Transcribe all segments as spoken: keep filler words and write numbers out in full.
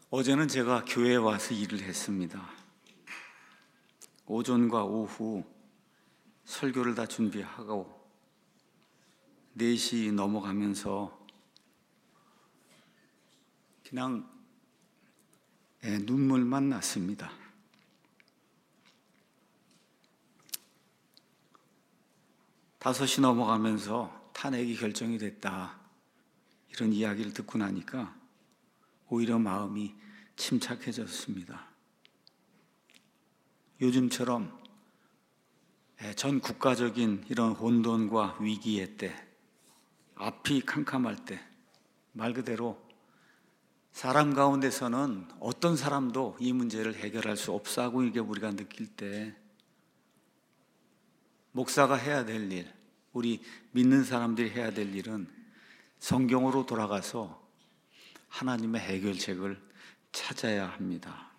어제는 제가 교회에 와서 일을 했습니다. 오전과 오후 설교를 다 준비하고 네 시 넘어가면서 그냥 눈물만 났습니다. 다섯 시 넘어가면서 탄핵이 결정이 됐다, 이런 이야기를 듣고 나니까 오히려 마음이 침착해졌습니다. 요즘처럼 전 국가적인 이런 혼돈과 위기의 때, 앞이 캄캄할 때, 말 그대로 사람 가운데서는 어떤 사람도 이 문제를 해결할 수 없다고 이게 우리가 느낄 때, 목사가 해야 될 일, 우리 믿는 사람들이 해야 될 일은 성경으로 돌아가서 하나님의 해결책을 찾아야 합니다.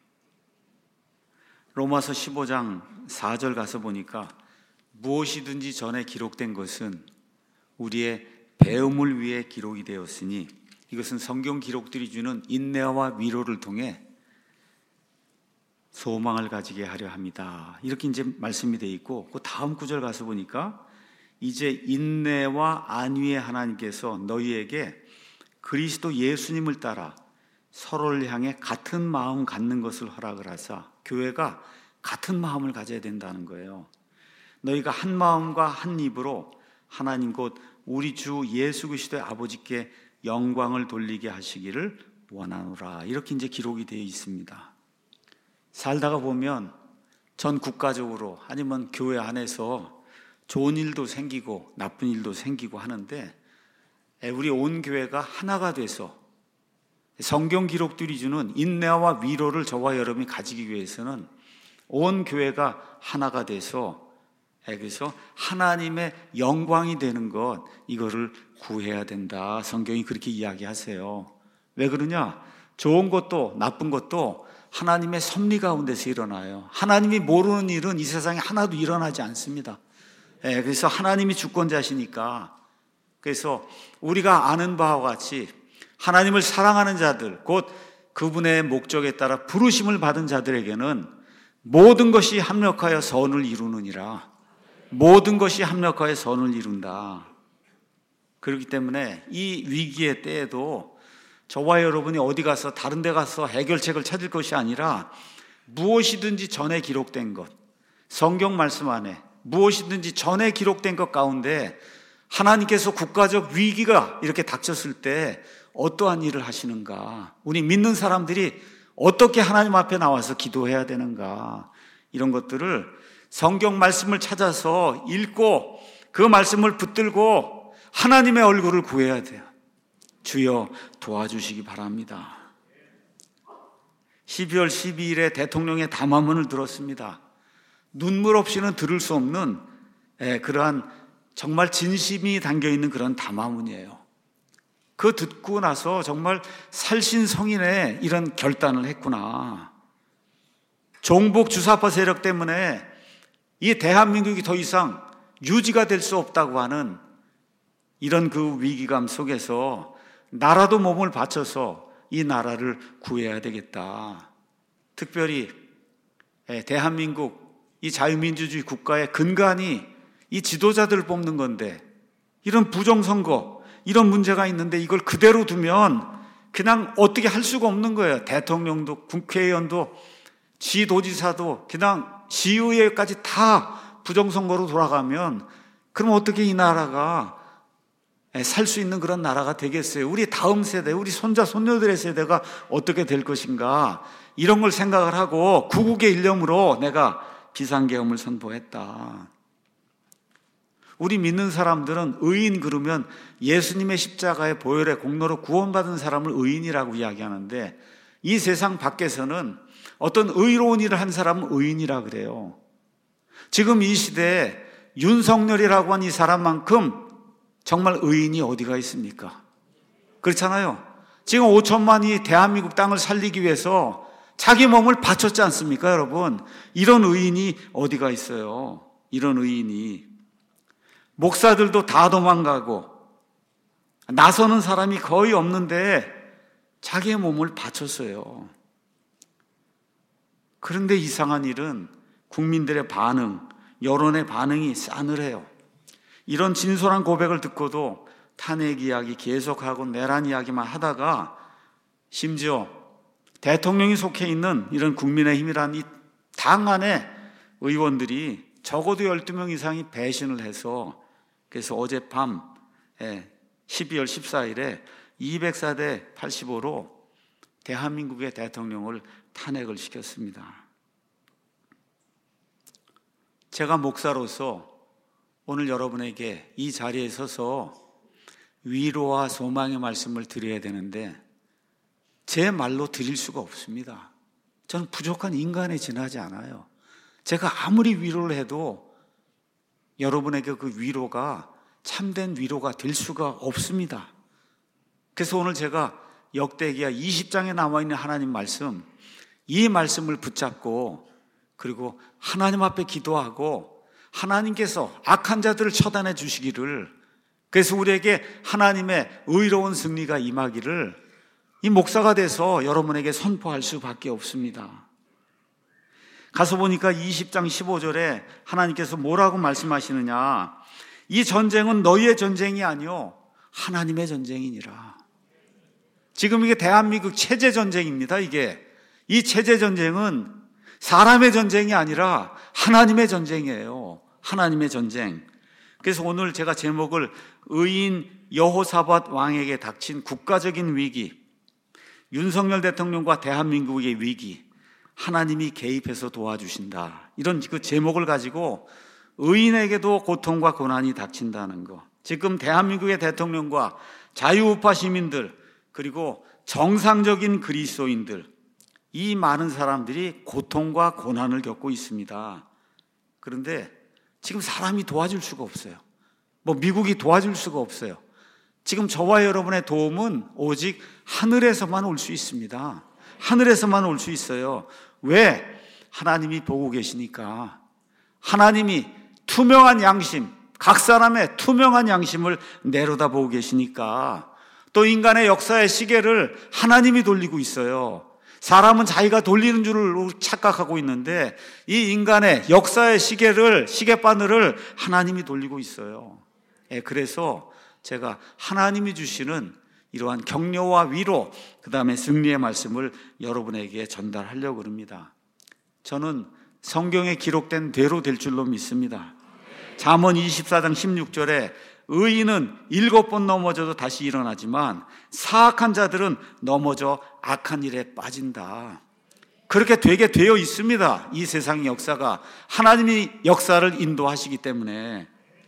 로마서 십오 장 사 절 가서 보니까 무엇이든지 전에 기록된 것은 우리의 배움을 위해 기록이 되었으니 이것은 성경 기록들이 주는 인내와 위로를 통해 소망을 가지게 하려 합니다. 이렇게 이제 말씀이 되어 있고, 그 다음 구절 가서 보니까 이제 인내와 안위의 하나님께서 너희에게 그리스도 예수님을 따라 서로를 향해 같은 마음 갖는 것을 허락을 하사, 교회가 같은 마음을 가져야 된다는 거예요. 너희가 한 마음과 한 입으로 하나님 곧 우리 주 예수 그리스도의 아버지께 영광을 돌리게 하시기를 원하노라, 이렇게 이제 기록이 되어 있습니다. 살다가 보면 전 국가적으로 아니면 교회 안에서 좋은 일도 생기고 나쁜 일도 생기고 하는데, 우리 온 교회가 하나가 돼서 성경 기록들이 주는 인내와 위로를 저와 여러분이 가지기 위해서는 온 교회가 하나가 돼서, 그래서 하나님의 영광이 되는 것, 이거를 구해야 된다. 성경이 그렇게 이야기하세요. 왜 그러냐? 좋은 것도 나쁜 것도 하나님의 섭리 가운데서 일어나요. 하나님이 모르는 일은 이 세상에 하나도 일어나지 않습니다. 그래서 하나님이 주권자시니까, 그래서 우리가 아는 바와 같이 하나님을 사랑하는 자들, 곧 그분의 목적에 따라 부르심을 받은 자들에게는 모든 것이 합력하여 선을 이루느니라. 모든 것이 합력하여 선을 이룬다. 그렇기 때문에 이 위기의 때에도 저와 여러분이 어디 가서 다른 데 가서 해결책을 찾을 것이 아니라 무엇이든지 전에 기록된 것, 성경 말씀 안에 무엇이든지 전에 기록된 것 가운데 하나님께서 국가적 위기가 이렇게 닥쳤을 때 어떠한 일을 하시는가, 우리 믿는 사람들이 어떻게 하나님 앞에 나와서 기도해야 되는가, 이런 것들을 성경 말씀을 찾아서 읽고 그 말씀을 붙들고 하나님의 얼굴을 구해야 돼요. 주여 도와주시기 바랍니다. 십이월 십이일에 대통령의 담화문을 들었습니다. 눈물 없이는 들을 수 없는 그러한 정말 진심이 담겨있는 그런 담화문이에요. 그거 듣고 나서 정말 살신성인의 이런 결단을 했구나. 종북 주사파 세력 때문에 이 대한민국이 더 이상 유지가 될 수 없다고 하는 이런 그 위기감 속에서 나라도 몸을 바쳐서 이 나라를 구해야 되겠다. 특별히 대한민국 이 자유민주주의 국가의 근간이 이 지도자들을 뽑는 건데, 이런 부정선거, 이런 문제가 있는데 이걸 그대로 두면 그냥 어떻게 할 수가 없는 거예요. 대통령도 국회의원도 지도지사도 그냥 시의회까지 다 부정선거로 돌아가면 그럼 어떻게 이 나라가 살 수 있는 그런 나라가 되겠어요? 우리 다음 세대, 우리 손자 손녀들의 세대가 어떻게 될 것인가, 이런 걸 생각을 하고 구국의 일념으로 내가 비상계엄을 선포했다. 우리 믿는 사람들은 의인 그러면 예수님의 십자가의 보혈의 공로로 구원받은 사람을 의인이라고 이야기하는데, 이 세상 밖에서는 어떤 의로운 일을 한 사람은 의인이라 그래요. 지금 이 시대에 윤석열이라고 한 이 사람만큼 정말 의인이 어디가 있습니까? 그렇잖아요. 지금 오천만이 대한민국 땅을 살리기 위해서 자기 몸을 바쳤지 않습니까, 여러분? 이런 의인이 어디가 있어요? 이런 의인이. 목사들도 다 도망가고 나서는 사람이 거의 없는데 자기의 몸을 바쳤어요. 그런데 이상한 일은 국민들의 반응, 여론의 반응이 싸늘해요. 이런 진솔한 고백을 듣고도 탄핵 이야기 계속하고 내란 이야기만 하다가 심지어 대통령이 속해 있는 이런 국민의힘이라는 이 당 안에 의원들이 적어도 열두 명 이상이 배신을 해서 그래서 어젯밤 십이월 십사일에 이백사 대 팔십오로 대한민국의 대통령을 탄핵을 시켰습니다. 제가 목사로서 오늘 여러분에게 이 자리에 서서 위로와 소망의 말씀을 드려야 되는데 제 말로 드릴 수가 없습니다. 저는 부족한 인간에 지나지 않아요. 제가 아무리 위로를 해도 여러분에게 그 위로가 참된 위로가 될 수가 없습니다. 그래서 오늘 제가 역대기야 이십 장에 나와있는 하나님 말씀, 이 말씀을 붙잡고 그리고 하나님 앞에 기도하고 하나님께서 악한 자들을 처단해 주시기를, 그래서 우리에게 하나님의 의로운 승리가 임하기를 이 목사가 돼서 여러분에게 선포할 수밖에 없습니다. 가서 보니까 이십 장 십오 절에 하나님께서 뭐라고 말씀하시느냐, 이 전쟁은 너희의 전쟁이 아니요 하나님의 전쟁이니라. 지금 이게 대한민국 체제 전쟁입니다. 이게 이 체제 전쟁은 사람의 전쟁이 아니라 하나님의 전쟁이에요. 하나님의 전쟁. 그래서 오늘 제가 제목을 의인 여호사밧 왕에게 닥친 국가적인 위기, 윤석열 대통령과 대한민국의 위기, 하나님이 개입해서 도와주신다, 이런 그 제목을 가지고 의인에게도 고통과 고난이 닥친다는 거. 지금 대한민국의 대통령과 자유우파 시민들 그리고 정상적인 그리스도인들, 이 많은 사람들이 고통과 고난을 겪고 있습니다. 그런데 지금 사람이 도와줄 수가 없어요. 뭐 미국이 도와줄 수가 없어요. 지금 저와 여러분의 도움은 오직 하늘에서만 올 수 있습니다. 하늘에서만 올 수 있어요. 왜? 하나님이 보고 계시니까. 하나님이 투명한 양심, 각 사람의 투명한 양심을 내려다보고 계시니까. 또 인간의 역사의 시계를 하나님이 돌리고 있어요. 사람은 자기가 돌리는 줄을 착각하고 있는데 이 인간의 역사의 시계를, 시계바늘을 하나님이 돌리고 있어요. 예, 그래서 제가 하나님이 주시는 이러한 격려와 위로, 그 다음에 승리의 말씀을 여러분에게 전달하려고 합니다. 저는 성경에 기록된 대로 될 줄로 믿습니다. 잠언 이십사 장 십육 절에 의인은 일곱 번 넘어져도 다시 일어나지만 사악한 자들은 넘어져 악한 일에 빠진다. 그렇게 되게 되어 있습니다. 이 세상의 역사가 하나님이 역사를 인도하시기 때문에.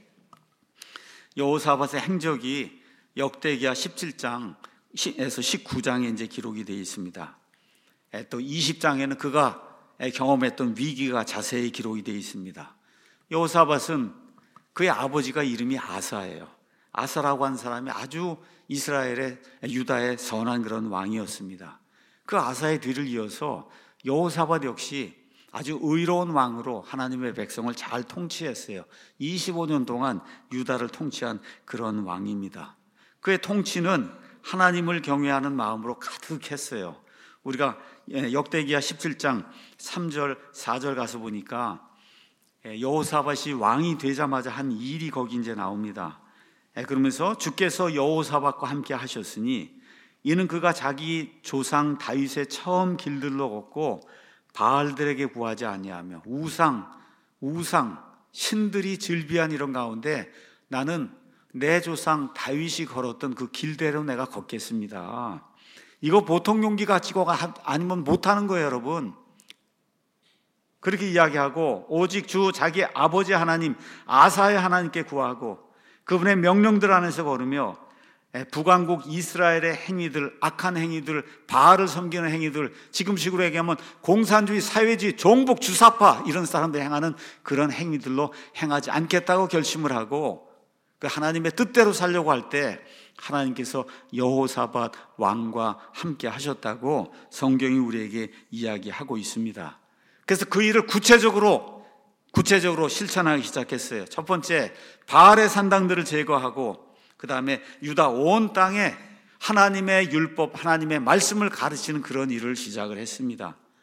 여호사밧의 행적이 역대기야 십칠 장에서 십구 장에 이제 기록이 되어 있습니다. 또 이십 장에는 그가 경험했던 위기가 자세히 기록이 되어 있습니다. 여호사밧은 그의 아버지가 이름이 아사예요. 아사라고 하는 사람이 아주 이스라엘의, 유다의 선한 그런 왕이었습니다. 그 아사의 뒤를 이어서 여호사밧 역시 아주 의로운 왕으로 하나님의 백성을 잘 통치했어요. 이십오 년 동안 유다를 통치한 그런 왕입니다. 그의 통치는 하나님을 경외하는 마음으로 가득했어요. 우리가 역대기야 십칠 장 삼 절 사 절 가서 보니까 여호사밧이 왕이 되자마자 한 일이 거기 이제 나옵니다. 그러면서 주께서 여호사밧과 함께 하셨으니 이는 그가 자기 조상 다윗의 처음 길들러 걷고 바알들에게 구하지 아니하며 우상, 우상, 신들이 즐비한 이런 가운데 나는 내 조상 다윗이 걸었던 그 길대로 내가 걷겠습니다. 이거 보통 용기 가지고 아니면 못하는 거예요, 여러분. 그렇게 이야기하고 오직 주 자기 아버지 하나님 아사의 하나님께 구하고 그분의 명령들 안에서 걸으며 북왕국 이스라엘의 행위들, 악한 행위들, 바알을 섬기는 행위들, 지금식으로 얘기하면 공산주의, 사회주의, 종북, 주사파 이런 사람들이 행하는 그런 행위들로 행하지 않겠다고 결심을 하고 그 하나님의 뜻대로 살려고 할 때 하나님께서 여호사밧 왕과 함께 하셨다고 성경이 우리에게 이야기하고 있습니다. 그래서 그 일을 구체적으로 구체적으로 실천하기 시작했어요. 첫 번째, 바알의 산당들을 제거하고 그 다음에 유다 온 땅에 하나님의 율법, 하나님의 말씀을 가르치는 그런 일을 시작을 했습니다.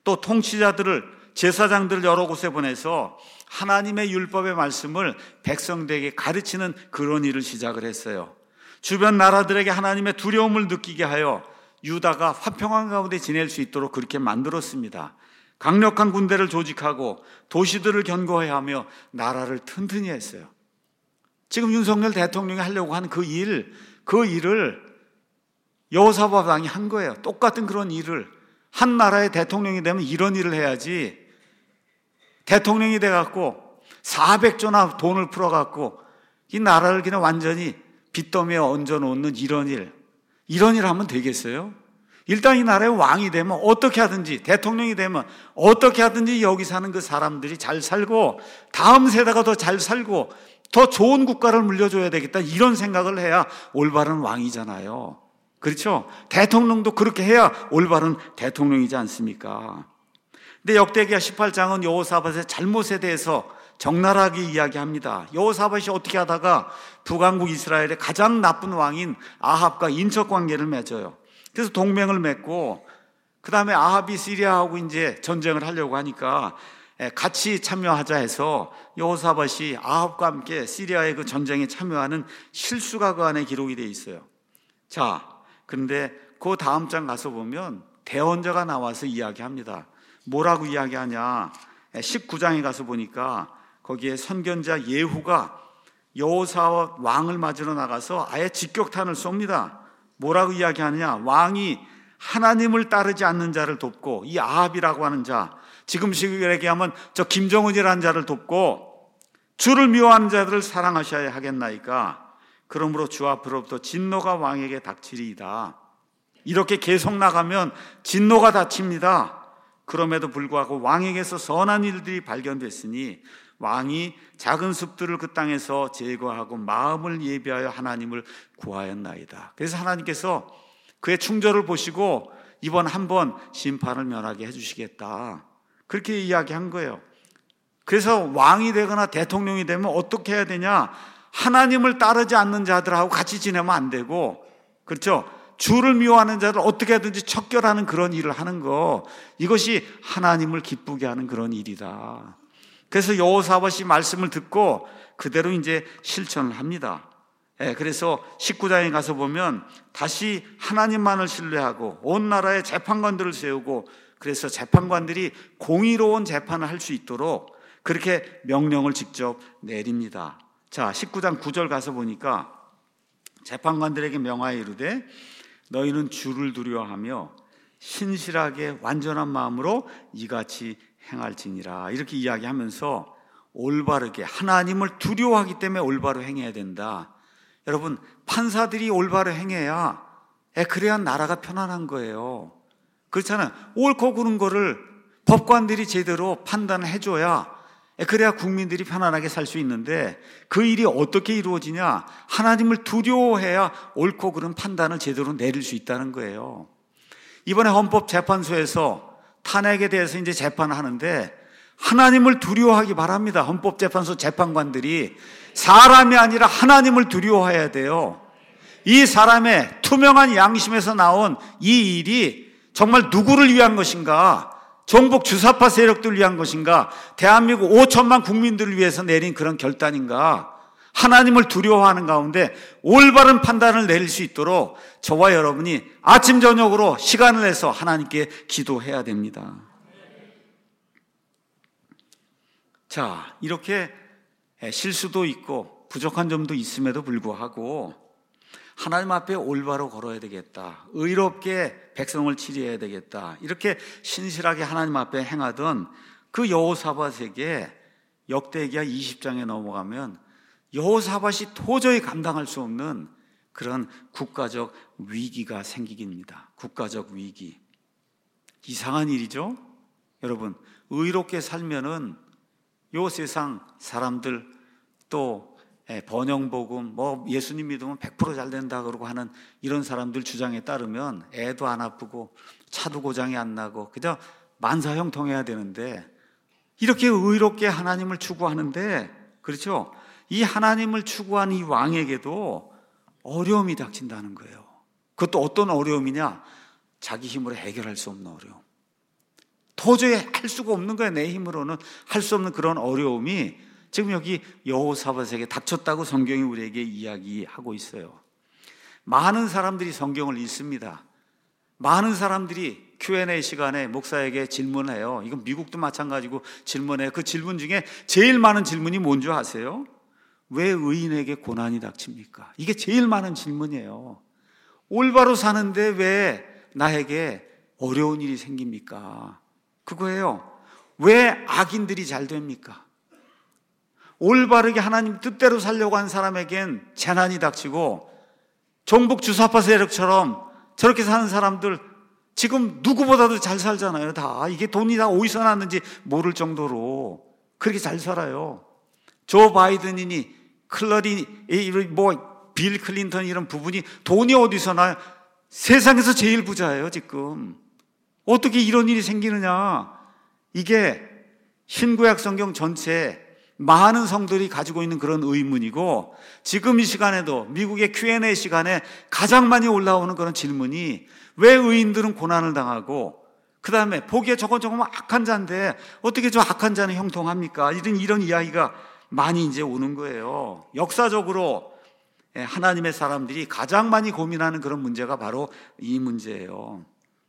또 통치자들을, 제사장들을 여러 곳에 보내서 하나님의 율법의 말씀을 백성들에게 가르치는 그런 일을 시작을 했어요. 주변 나라들에게 하나님의 두려움을 느끼게 하여 유다가 화평한 가운데 지낼 수 있도록 그렇게 만들었습니다. 강력한 군대를 조직하고 도시들을 견고해야 하며 나라를 튼튼히 했어요. 지금 윤석열 대통령이 하려고 하는 그 일, 그 일을 여호사밧 왕이 한 거예요. 똑같은 그런 일을. 한 나라의 대통령이 되면 이런 일을 해야지, 대통령이 돼갖고 사백조나 돈을 풀어갖고 이 나라를 그냥 완전히 빚더미에 얹어놓는 이런 일, 이런 일 하면 되겠어요? 일단 이 나라의 왕이 되면 어떻게 하든지, 대통령이 되면 어떻게 하든지 여기 사는 그 사람들이 잘 살고 다음 세대가 더 잘 살고 더 좋은 국가를 물려줘야 되겠다, 이런 생각을 해야 올바른 왕이잖아요. 그렇죠? 대통령도 그렇게 해야 올바른 대통령이지 않습니까? 근데 역대기야 십팔 장은 여호사밧의 잘못에 대해서 적나라하게 이야기합니다. 여호사밧이 어떻게 하다가 북왕국 이스라엘의 가장 나쁜 왕인 아합과 인척 관계를 맺어요. 그래서 동맹을 맺고, 그 다음에 아합이 시리아하고 이제 전쟁을 하려고 하니까 같이 참여하자 해서 여호사밧이 아합과 함께 시리아의 그 전쟁에 참여하는 실수가 그 안에 기록이 되어 있어요. 자, 그런데 그 다음 장 가서 보면 대언자가 나와서 이야기합니다. 뭐라고 이야기하냐? 십구 장에 가서 보니까 거기에 선견자 예후가 여호사밧 왕을 맞으러 나가서 아예 직격탄을 쏩니다. 뭐라고 이야기하느냐? 왕이 하나님을 따르지 않는 자를 돕고, 이 아합이라고 하는 자, 지금식으로 얘기하면 저 김정은이라는 자를 돕고 주를 미워하는 자들을 사랑하셔야 하겠나이까? 그러므로 주 앞으로부터 진노가 왕에게 닥치리이다. 이렇게 계속 나가면 진노가 닥칩니다. 그럼에도 불구하고 왕에게서 선한 일들이 발견됐으니 왕이 작은 숲들을 그 땅에서 제거하고 마음을 예비하여 하나님을 구하였나이다. 그래서 하나님께서 그의 충절을 보시고 이번 한번 심판을 면하게 해주시겠다, 그렇게 이야기한 거예요. 그래서 왕이 되거나 대통령이 되면 어떻게 해야 되냐? 하나님을 따르지 않는 자들하고 같이 지내면 안 되고, 그렇죠? 주를 미워하는 자를 어떻게 하든지 척결하는 그런 일을 하는 거, 이것이 하나님을 기쁘게 하는 그런 일이다. 그래서 여호사밧이 말씀을 듣고 그대로 이제 실천을 합니다. 예, 그래서 십구 장에 가서 보면 다시 하나님만을 신뢰하고 온 나라에 재판관들을 세우고, 그래서 재판관들이 공의로운 재판을 할 수 있도록 그렇게 명령을 직접 내립니다. 자, 십구 장 구 절 가서 보니까 재판관들에게 명하여 이르되 너희는 주를 두려워하며 신실하게 완전한 마음으로 이같이 행할지니라, 이렇게 이야기하면서 올바르게 하나님을 두려워하기 때문에 올바로 행해야 된다. 여러분, 판사들이 올바로 행해야, 그래야 나라가 편안한 거예요. 그렇잖아요. 옳고 그른 거를 법관들이 제대로 판단을 해줘야, 그래야 국민들이 편안하게 살 수 있는데 그 일이 어떻게 이루어지냐? 하나님을 두려워해야 옳고 그른 판단을 제대로 내릴 수 있다는 거예요. 이번에 헌법재판소에서 탄핵에 대해서 이제 재판을 하는데 하나님을 두려워하기 바랍니다. 헌법재판소 재판관들이 사람이 아니라 하나님을 두려워해야 돼요. 이 사람의 투명한 양심에서 나온 이 일이 정말 누구를 위한 것인가? 정복 주사파 세력들을 위한 것인가? 대한민국 오천만 국민들을 위해서 내린 그런 결단인가? 하나님을 두려워하는 가운데 올바른 판단을 내릴 수 있도록 저와 여러분이 아침 저녁으로 시간을 내서 하나님께 기도해야 됩니다. 자, 이렇게 실수도 있고 부족한 점도 있음에도 불구하고 하나님 앞에 올바로 걸어야 되겠다, 의롭게 백성을 치료해야 되겠다, 이렇게 신실하게 하나님 앞에 행하던 그 여호사밧에게 역대기야 이십 장에 넘어가면 여호사밧이 도저히 감당할 수 없는 그런 국가적 위기가 생기깁니다. 국가적 위기. 이상한 일이죠. 여러분, 의롭게 살면은 요 세상 사람들, 또 번영복음, 뭐 예수님 믿으면 백 퍼센트 잘 된다 그러고 하는 이런 사람들 주장에 따르면 애도 안 아프고 차도 고장이 안 나고 그냥 만사형통해야 되는데, 이렇게 의롭게 하나님을 추구하는데, 그렇죠? 이 하나님을 추구하는 이 왕에게도 어려움이 닥친다는 거예요. 그것도 어떤 어려움이냐? 자기 힘으로 해결할 수 없는 어려움. 도저히 할 수가 없는 거예요. 내 힘으로는 할 수 없는 그런 어려움이 지금 여기 여호사밧에게 닥쳤다고 성경이 우리에게 이야기하고 있어요. 많은 사람들이 성경을 읽습니다. 많은 사람들이 큐 앤 에이 시간에 목사에게 질문해요. 이건 미국도 마찬가지고 질문해요. 그 질문 중에 제일 많은 질문이 뭔지 아세요? 왜 의인에게 고난이 닥칩니까? 이게 제일 많은 질문이에요. 올바로 사는데 왜 나에게 어려운 일이 생깁니까? 그거예요. 왜 악인들이 잘 됩니까? 올바르게 하나님 뜻대로 살려고 한 사람에겐 재난이 닥치고 종북 주사파 세력처럼 저렇게 사는 사람들 지금 누구보다도 잘 살잖아요. 다 이게 돈이 다 어디서 났는지 모를 정도로 그렇게 잘 살아요. 조 바이든이니 클러리 뭐빌 클린턴 이런 부분이 돈이 어디서 나 세상에서 제일 부자예요. 지금 어떻게 이런 일이 생기느냐? 이게 신구약 성경 전체에 많은 성들이 가지고 있는 그런 의문이고, 지금 이 시간에도 미국의 큐 앤 에이 시간에 가장 많이 올라오는 그런 질문이 왜 의인들은 고난을 당하고, 그 다음에 보기에 저건 저건 악한 자인데 어떻게 저 악한 자는 형통합니까? 이런 이런 이야기가 많이 이제 오는 거예요. 역사적으로 하나님의 사람들이 가장 많이 고민하는 그런 문제가 바로 이 문제예요.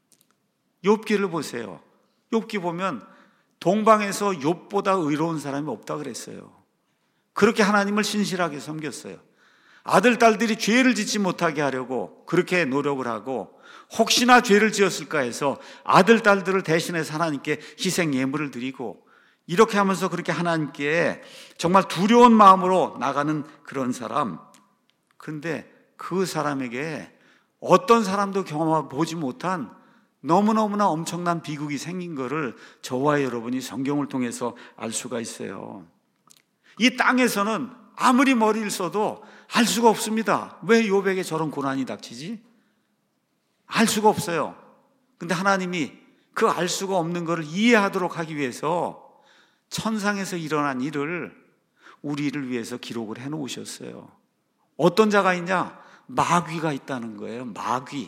욥기를 보세요. 욥기 보면 동방에서 욥보다 의로운 사람이 없다 그랬어요. 그렇게 하나님을 신실하게 섬겼어요. 아들, 딸들이 죄를 짓지 못하게 하려고 그렇게 노력을 하고, 혹시나 죄를 지었을까 해서 아들, 딸들을 대신해서 하나님께 희생 예물을 드리고, 이렇게 하면서 그렇게 하나님께 정말 두려운 마음으로 나가는 그런 사람. 그런데 그 사람에게 어떤 사람도 경험해보지 못한 너무너무나 엄청난 비극이 생긴 것을 저와 여러분이 성경을 통해서 알 수가 있어요. 이 땅에서는 아무리 머리를 써도 알 수가 없습니다. 왜 욥에게 저런 고난이 닥치지? 알 수가 없어요. 근데 하나님이 그 알 수가 없는 것을 이해하도록 하기 위해서 천상에서 일어난 일을 우리를 위해서 기록을 해놓으셨어요. 어떤 자가 있냐? 마귀가 있다는 거예요. 마귀.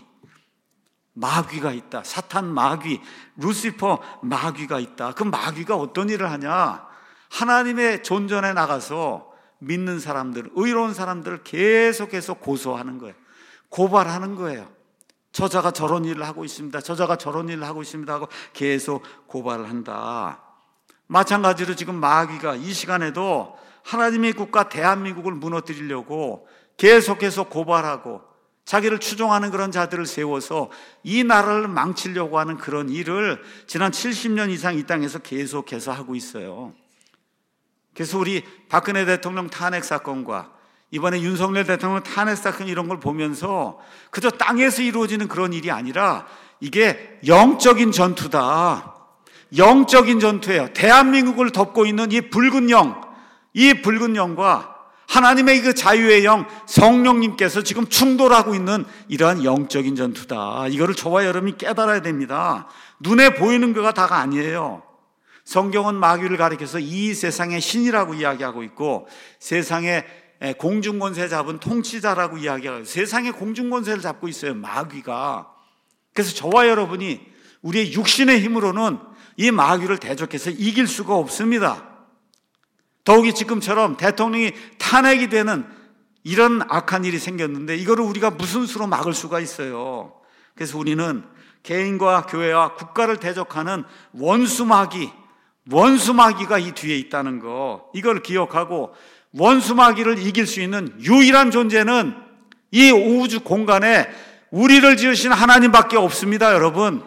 마귀가 있다. 사탄 마귀, 루시퍼 마귀가 있다. 그 마귀가 어떤 일을 하냐? 하나님의 존전에 나가서 믿는 사람들, 의로운 사람들을 계속해서 고소하는 거예요. 고발하는 거예요. 저자가 저런 일을 하고 있습니다. 저자가 저런 일을 하고 있습니다 하고 계속 고발을 한다. 마찬가지로 지금 마귀가 이 시간에도 하나님의 국가 대한민국을 무너뜨리려고 계속해서 고발하고 자기를 추종하는 그런 자들을 세워서 이 나라를 망치려고 하는 그런 일을 지난 칠십 년 이상 이 땅에서 계속해서 하고 있어요. 그래서 우리 박근혜 대통령 탄핵 사건과 이번에 윤석열 대통령 탄핵 사건 이런 걸 보면서 그저 땅에서 이루어지는 그런 일이 아니라 이게 영적인 전투다. 영적인 전투예요. 대한민국을 덮고 있는 이 붉은 영, 이 붉은 영과 하나님의 그 자유의 영, 성령님께서 지금 충돌하고 있는 이러한 영적인 전투다. 이거를 저와 여러분이 깨달아야 됩니다. 눈에 보이는 거가 다가 아니에요. 성경은 마귀를 가리켜서 이 세상의 신이라고 이야기하고 있고, 세상의 공중권세 잡은 통치자라고 이야기하고, 세상의 공중권세를 잡고 있어요, 마귀가. 그래서 저와 여러분이 우리의 육신의 힘으로는 이 마귀를 대적해서 이길 수가 없습니다. 더욱이 지금처럼 대통령이 탄핵이 되는 이런 악한 일이 생겼는데 이거를 우리가 무슨 수로 막을 수가 있어요. 그래서 우리는 개인과 교회와 국가를 대적하는 원수마귀, 원수마귀가 이 뒤에 있다는 거, 이걸 기억하고 원수마귀를 이길 수 있는 유일한 존재는 이 우주 공간에 우리를 지으신 하나님밖에 없습니다. 여러분,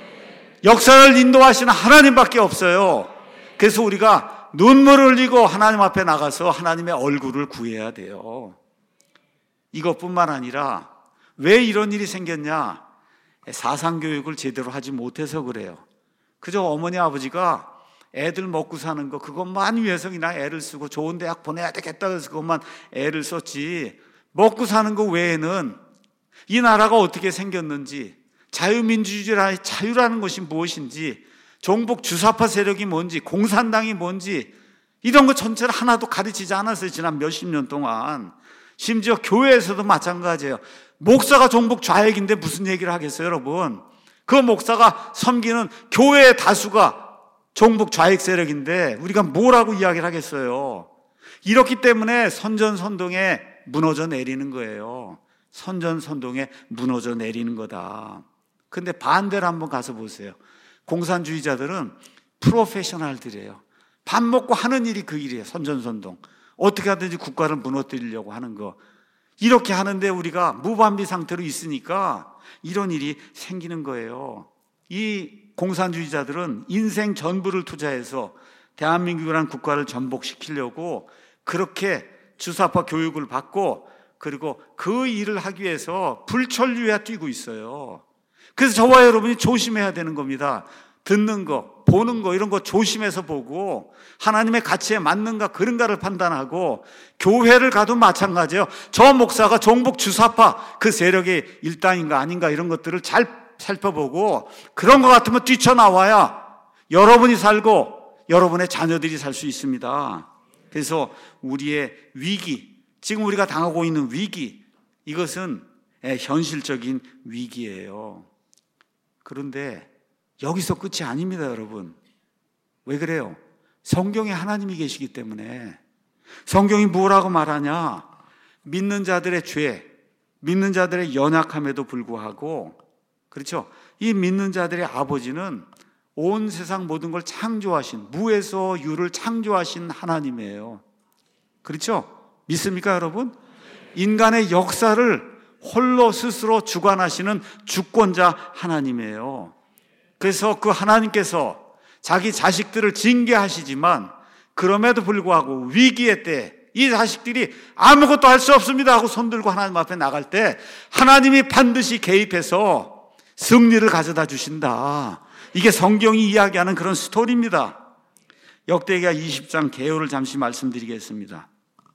역사를 인도하시는 하나님밖에 없어요. 그래서 우리가 눈물을 흘리고 하나님 앞에 나가서 하나님의 얼굴을 구해야 돼요. 이것뿐만 아니라 왜 이런 일이 생겼냐? 사상교육을 제대로 하지 못해서 그래요. 그저 어머니 아버지가 애들 먹고 사는 거 그것만 위해서 그냥 애를 쓰고 좋은 대학 보내야 되겠다 그래서 그것만 애를 썼지, 먹고 사는 거 외에는 이 나라가 어떻게 생겼는지, 자유민주주의의 자유라는 것이 무엇인지, 종북 주사파 세력이 뭔지, 공산당이 뭔지 이런 거 전체를 하나도 가르치지 않았어요. 지난 몇십 년 동안. 심지어 교회에서도 마찬가지예요. 목사가 종북 좌익인데 무슨 얘기를 하겠어요, 여러분? 그 목사가 섬기는 교회의 다수가 종북 좌익 세력인데 우리가 뭐라고 이야기를 하겠어요? 이렇기 때문에 선전선동에 무너져 내리는 거예요. 선전선동에 무너져 내리는 거다. 근데 반대로 한번 가서 보세요. 공산주의자들은 프로페셔널들이에요. 밥 먹고 하는 일이 그 일이에요. 선전선동. 어떻게 하든지 국가를 무너뜨리려고 하는 거. 이렇게 하는데 우리가 무방비 상태로 있으니까 이런 일이 생기는 거예요. 이 공산주의자들은 인생 전부를 투자해서 대한민국이라는 국가를 전복시키려고 그렇게 주사파 교육을 받고 그리고 그 일을 하기 위해서 불철주야 뛰고 있어요. 그래서 저와 여러분이 조심해야 되는 겁니다. 듣는 거, 보는 거 이런 거 조심해서 보고 하나님의 가치에 맞는가 그런가를 판단하고 교회를 가도 마찬가지예요. 저 목사가 종북 주사파 그 세력의 일당인가 아닌가 이런 것들을 잘 살펴보고 그런 것 같으면 뛰쳐나와야 여러분이 살고 여러분의 자녀들이 살 수 있습니다. 그래서 우리의 위기, 지금 우리가 당하고 있는 위기, 이것은 현실적인 위기예요. 그런데 여기서 끝이 아닙니다, 여러분. 왜 그래요? 성경에 하나님이 계시기 때문에. 성경이 뭐라고 말하냐? 믿는 자들의 죄, 믿는 자들의 연약함에도 불구하고, 그렇죠? 이 믿는 자들의 아버지는 온 세상 모든 걸 창조하신, 무에서 유를 창조하신 하나님이에요. 그렇죠? 믿습니까, 여러분? 인간의 역사를 홀로 스스로 주관하시는 주권자 하나님이에요. 그래서 그 하나님께서 자기 자식들을 징계하시지만 그럼에도 불구하고 위기의 때 이 자식들이 아무것도 할 수 없습니다 하고 손들고 하나님 앞에 나갈 때 하나님이 반드시 개입해서 승리를 가져다 주신다. 이게 성경이 이야기하는 그런 스토리입니다. 역대기야 이십 장 개요를 잠시 말씀드리겠습니다.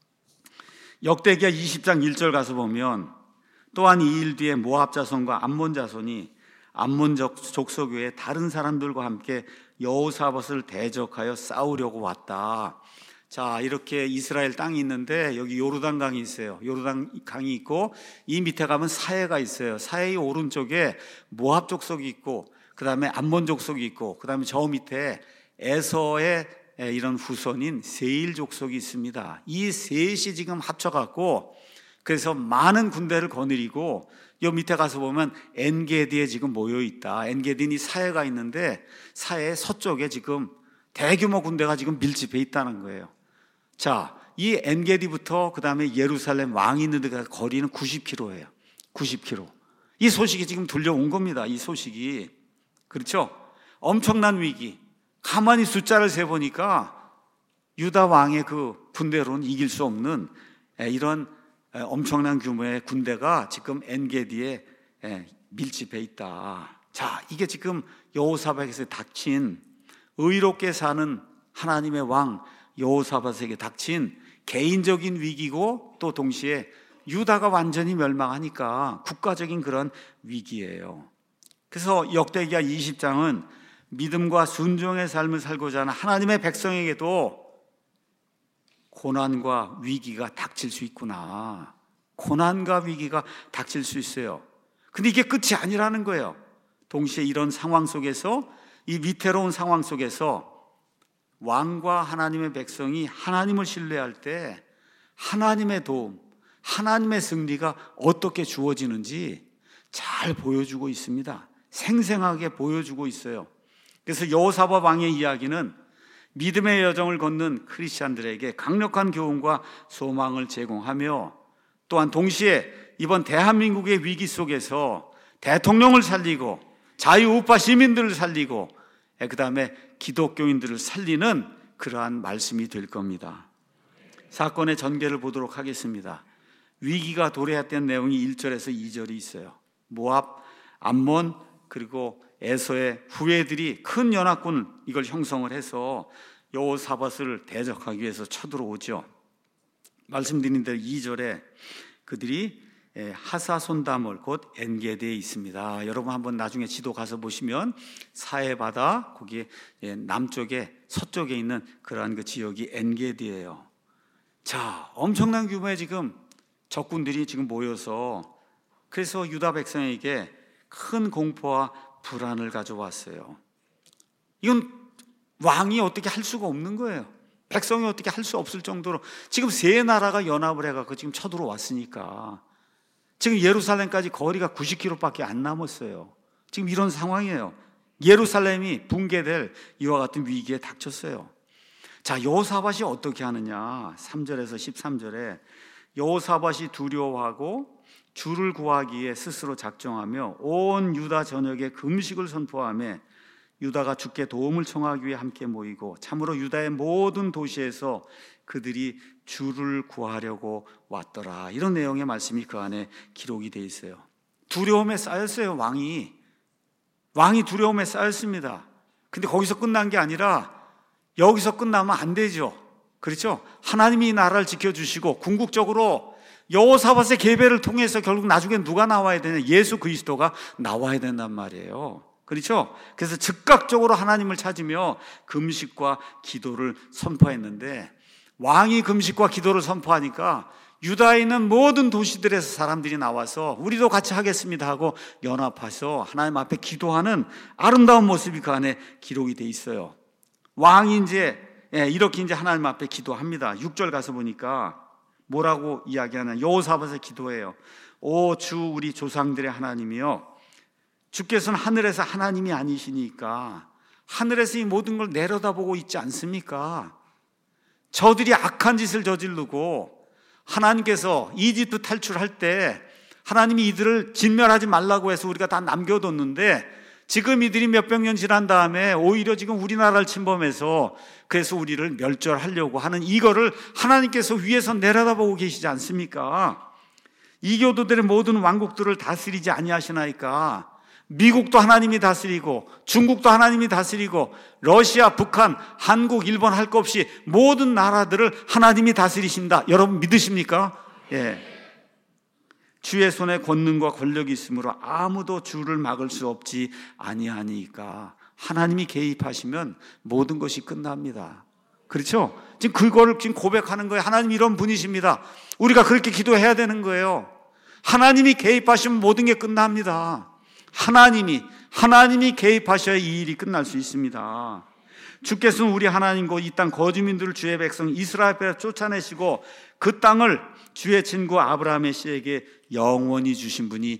역대기야 이십 장 일 절 가서 보면 또한 이 일 뒤에 모압 자손과 암몬 자손이 암몬 족속 외에 다른 사람들과 함께 여호사밧을 대적하여 싸우려고 왔다. 자, 이렇게 이스라엘 땅이 있는데 여기 요르단 강이 있어요. 요르단 강이 있고 이 밑에 가면 사해가 있어요. 사해의 오른쪽에 모압 족속이 있고 그 다음에 암몬 족속이 있고 그 다음에 저 밑에 에서의 이런 후손인 세일 족속이 있습니다. 이 셋이 지금 합쳐갖고 그래서 많은 군대를 거느리고 요 밑에 가서 보면 엔게디에 지금 모여 있다. 엔게디는 사해가 있는데 사해 서쪽에 지금 대규모 군대가 지금 밀집해 있다는 거예요. 자, 이 엔게디부터 그 다음에 예루살렘 왕이 있는 데가 거리는 구십 킬로미터예요. 구십 킬로미터. 이 소식이 지금 들려온 겁니다. 이 소식이. 그렇죠? 엄청난 위기. 가만히 숫자를 세보니까 유다 왕의 그 군대로는 이길 수 없는 이런 엄청난 규모의 군대가 지금 엔게디에 밀집해 있다. 자, 이게 지금 여호사밧에게 닥친 의롭게 사는 하나님의 왕 여호사밧에게 닥친 개인적인 위기고 또 동시에 유다가 완전히 멸망하니까 국가적인 그런 위기예요. 그래서 역대기야 이십 장은 믿음과 순종의 삶을 살고자 하는 하나님의 백성에게도 고난과 위기가 닥칠 수 있구나. 고난과 위기가 닥칠 수 있어요. 근데 이게 끝이 아니라는 거예요. 동시에 이런 상황 속에서 이 위태로운 상황 속에서 왕과 하나님의 백성이 하나님을 신뢰할 때 하나님의 도움, 하나님의 승리가 어떻게 주어지는지 잘 보여주고 있습니다. 생생하게 보여주고 있어요. 그래서 여호사밧 왕의 이야기는 믿음의 여정을 걷는 크리스찬들에게 강력한 교훈과 소망을 제공하며 또한 동시에 이번 대한민국의 위기 속에서 대통령을 살리고 자유우파 시민들을 살리고 그 다음에 기독교인들을 살리는 그러한 말씀이 될 겁니다. 사건의 전개를 보도록 하겠습니다. 위기가 도래했던 내용이 일 절에서 이 절이 있어요. 모압, 암몬 그리고 에서의 후예들이 큰 연합군 이걸 형성을 해서 여호사밧을 대적하기 위해서 쳐들어오죠. 말씀드린 대로 이 절에 그들이 하사손다몰 곧 엔게디에 있습니다. 여러분 한번 나중에 지도 가서 보시면 사해바다 거기에 남쪽에 서쪽에 있는 그러한 그 지역이 엔게디예요. 자, 엄청난 규모의 지금 적군들이 지금 모여서 그래서 유다 백성에게 큰 공포와 불안을 가져왔어요. 이건 왕이 어떻게 할 수가 없는 거예요. 백성이 어떻게 할 수 없을 정도로 지금 세 나라가 연합을 해갖고 지금 쳐들어왔으니까 지금 예루살렘까지 거리가 구십 킬로미터밖에 안 남았어요. 지금 이런 상황이에요. 예루살렘이 붕괴될 이와 같은 위기에 닥쳤어요. 자, 여호사밧이 어떻게 하느냐? 삼 절에서 십삼 절에 여호사밧이 두려워하고 주를 구하기에 스스로 작정하며 온 유다 전역에 금식을 선포하며 유다가 주께 도움을 청하기 위해 함께 모이고 참으로 유다의 모든 도시에서 그들이 주를 구하려고 왔더라. 이런 내용의 말씀이 그 안에 기록이 되어 있어요. 두려움에 쌓였어요. 왕이 왕이 두려움에 쌓였습니다. 근데 거기서 끝난 게 아니라 여기서 끝나면 안 되죠. 그렇죠? 하나님이 이 나라를 지켜주시고 궁극적으로 여호사밧의 계배를 통해서 결국 나중에 누가 나와야 되냐? 예수 그리스도가 나와야 된단 말이에요. 그렇죠? 그래서 즉각적으로 하나님을 찾으며 금식과 기도를 선포했는데 왕이 금식과 기도를 선포하니까 유다에 있는 모든 도시들에서 사람들이 나와서 우리도 같이 하겠습니다 하고 연합해서 하나님 앞에 기도하는 아름다운 모습이 그 안에 기록이 돼 있어요. 왕이 이제 이렇게 이제 하나님 앞에 기도합니다. 육 절 가서 보니까 뭐라고 이야기하냐? 여호사밧의 기도예요. 오 주 우리 조상들의 하나님이여, 주께서는 하늘에서 하나님이 아니시니까 하늘에서 이 모든 걸 내려다보고 있지 않습니까? 저들이 악한 짓을 저지르고 하나님께서 이집트 탈출할 때 하나님이 이들을 진멸하지 말라고 해서 우리가 다 남겨뒀는데 지금 이들이 몇백 년 지난 다음에 오히려 지금 우리나라를 침범해서 그래서 우리를 멸절하려고 하는 이거를 하나님께서 위에서 내려다보고 계시지 않습니까? 이교도들의 모든 왕국들을 다스리지 아니하시나이까? 미국도 하나님이 다스리고 중국도 하나님이 다스리고 러시아, 북한, 한국, 일본 할 것 없이 모든 나라들을 하나님이 다스리신다. 여러분 믿으십니까? 예. 주의 손에 권능과 권력이 있으므로 아무도 주를 막을 수 없지 아니하니까. 하나님이 개입하시면 모든 것이 끝납니다. 그렇죠? 지금 그거를 지금 고백하는 거예요. 하나님 이런 분이십니다. 우리가 그렇게 기도해야 되는 거예요. 하나님이 개입하시면 모든 게 끝납니다. 하나님이 하나님이 개입하셔야 이 일이 끝날 수 있습니다. 주께서는 우리 하나님과 이 땅 거주민들을 주의 백성 이스라엘 앞에 쫓아내시고 그 땅을 주의 친구 아브라함의 씨에게 영원히 주신 분이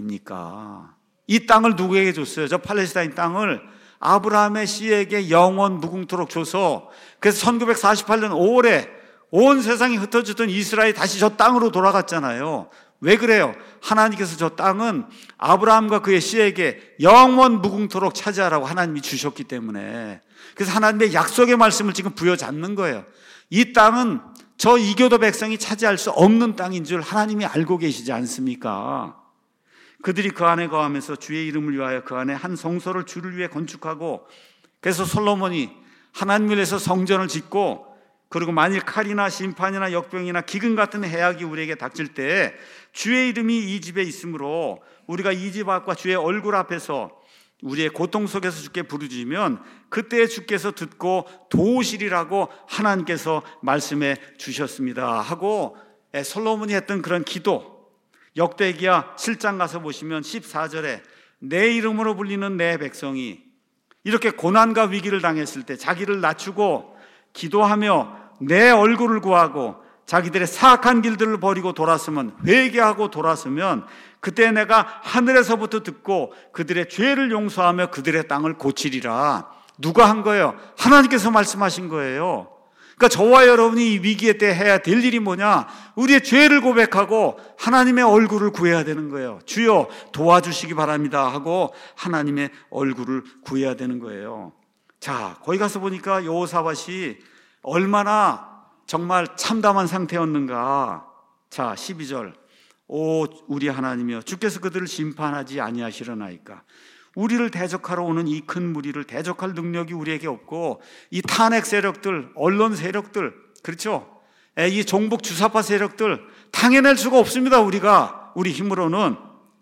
아닙니까? 이 땅을 누구에게 줬어요? 저 팔레스타인 땅을 아브라함의 씨에게 영원 무궁토록 줘서 그래서 천구백사십팔 년 오월에 온 세상이 흩어졌던 이스라엘이 다시 저 땅으로 돌아갔잖아요. 왜 그래요? 하나님께서 저 땅은 아브라함과 그의 씨에게 영원 무궁토록 차지하라고 하나님이 주셨기 때문에, 그래서 하나님의 약속의 말씀을 지금 부여잡는 거예요. 이 땅은 저 이교도 백성이 차지할 수 없는 땅인 줄 하나님이 알고 계시지 않습니까? 그들이 그 안에 거하면서 주의 이름을 위하여 그 안에 한 성소를 주를 위해 건축하고, 그래서 솔로몬이 하나님을 위해서 성전을 짓고, 그리고 만일 칼이나 심판이나 역병이나 기근 같은 해악이 우리에게 닥칠 때 주의 이름이 이 집에 있으므로 우리가 이 집 앞과 주의 얼굴 앞에서 우리의 고통 속에서 주께 부르짖으면 그때 주께서 듣고 도우시리라고 하나님께서 말씀해 주셨습니다 하고 솔로몬이 했던 그런 기도, 역대기야 칠 장 가서 보시면 십사 절에 내 이름으로 불리는 내 백성이 이렇게 고난과 위기를 당했을 때 자기를 낮추고 기도하며 내 얼굴을 구하고 자기들의 사악한 길들을 버리고 돌았으면, 회개하고 돌았으면 그때 내가 하늘에서부터 듣고 그들의 죄를 용서하며 그들의 땅을 고치리라. 누가 한 거예요? 하나님께서 말씀하신 거예요. 그러니까 저와 여러분이 이 위기에 때 해야 될 일이 뭐냐? 우리의 죄를 고백하고 하나님의 얼굴을 구해야 되는 거예요. 주여 도와주시기 바랍니다 하고 하나님의 얼굴을 구해야 되는 거예요. 자, 거기 가서 보니까 여호사밧이 얼마나 정말 참담한 상태였는가. 자, 십이 절. 오 우리 하나님이여, 주께서 그들을 심판하지 아니하시려나이까. 우리를 대적하러 오는 이 큰 무리를 대적할 능력이 우리에게 없고, 이 탄핵 세력들, 언론 세력들, 그렇죠? 이 종북 주사파 세력들 당해낼 수가 없습니다. 우리가 우리 힘으로는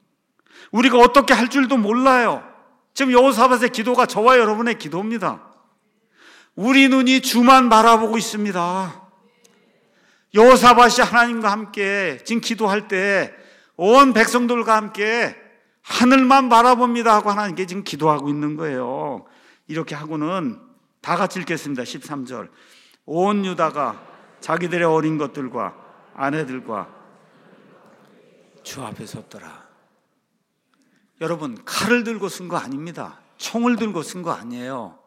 우리가 어떻게 할 줄도 몰라요. 지금 여호사밧의 기도가 저와 여러분의 기도입니다. 우리 눈이 주만 바라보고 있습니다. 여호사밧이 하나님과 함께 지금 기도할 때 온 백성들과 함께 하늘만 바라봅니다 하고 하나님께 지금 기도하고 있는 거예요. 이렇게 하고는 다 같이 읽겠습니다. 십삼 절. 온 유다가 자기들의 어린 것들과 아내들과 주 앞에 섰더라. 여러분, 칼을 들고 쓴 거 아닙니다. 총을 들고 쓴 거 아니에요.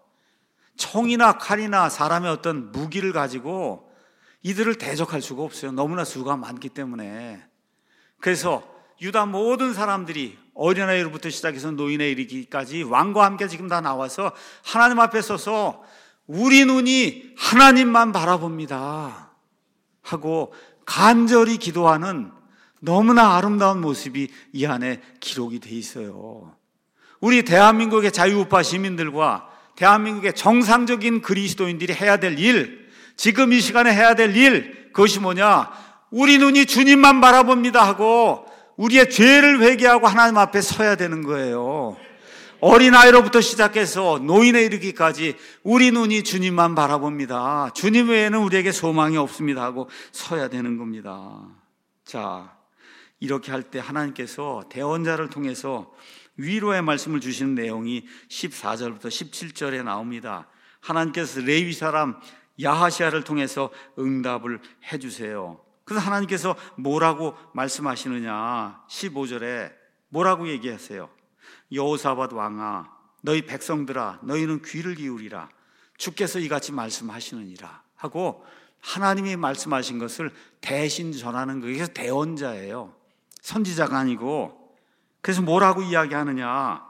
총이나 칼이나 사람의 어떤 무기를 가지고 이들을 대적할 수가 없어요. 너무나 수가 많기 때문에. 그래서 유다 모든 사람들이 어린아이로부터 시작해서 노인에 이르기까지 왕과 함께 지금 다 나와서 하나님 앞에 서서 우리 눈이 하나님만 바라봅니다 하고 간절히 기도하는 너무나 아름다운 모습이 이 안에 기록이 돼 있어요. 우리 대한민국의 자유우파 시민들과 대한민국의 정상적인 그리스도인들이 해야 될 일, 지금 이 시간에 해야 될 일, 그것이 뭐냐? 우리 눈이 주님만 바라봅니다 하고 우리의 죄를 회개하고 하나님 앞에 서야 되는 거예요. 어린아이로부터 시작해서 노인에 이르기까지 우리 눈이 주님만 바라봅니다. 주님 외에는 우리에게 소망이 없습니다 하고 서야 되는 겁니다. 자, 이렇게 할 때 하나님께서 대언자를 통해서 위로의 말씀을 주시는 내용이 십사 절부터 십칠 절에 나옵니다. 하나님께서 레위 사람 야하시야를 통해서 응답을 해주세요. 그래서 하나님께서 뭐라고 말씀하시느냐? 십오 절에 뭐라고 얘기하세요? 여호사밧 왕아, 너희 백성들아, 너희는 귀를 기울이라. 주께서 이같이 말씀하시느니라 하고 하나님이 말씀하신 것을 대신 전하는 거예요. 그래서 대언자예요. 선지자가 아니고. 그래서 뭐라고 이야기하느냐?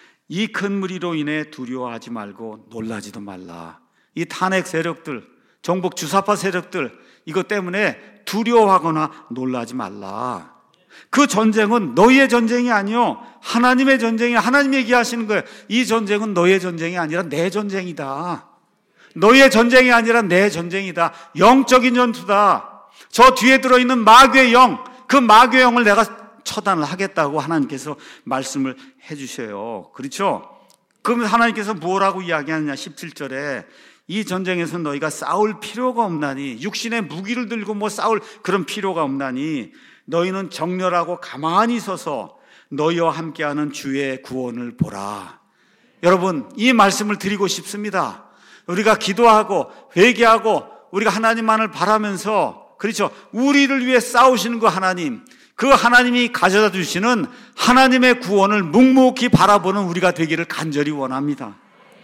이 큰 무리로 인해 두려워하지 말고 놀라지도 말라. 이 탄핵 세력들, 정복 주사파 세력들, 이것 때문에 두려워하거나 놀라지 말라. 그 전쟁은 너희의 전쟁이 아니요 하나님의 전쟁이야. 하나님이 얘기하시는 거예요. 이 전쟁은 너희의 전쟁이 아니라 내 전쟁이다. 너희의 전쟁이 아니라 내 전쟁이다. 영적인 전투다. 저 뒤에 들어있는 마귀의 영, 그 마귀의 영을 내가 처단을 하겠다고 하나님께서 말씀을 해주셔요. 그렇죠? 그러면 하나님께서 뭐라고 이야기하느냐? 십칠 절에 이 전쟁에서 너희가 싸울 필요가 없나니, 육신의 무기를 들고 뭐 싸울 그런 필요가 없나니 너희는 정렬하고 가만히 서서 너희와 함께하는 주의 구원을 보라. 여러분, 이 말씀을 드리고 싶습니다. 우리가 기도하고 회개하고 우리가 하나님만을 바라면서, 그렇죠, 우리를 위해 싸우시는 그 하나님, 그 하나님이 가져다 주시는 하나님의 구원을 묵묵히 바라보는 우리가 되기를 간절히 원합니다.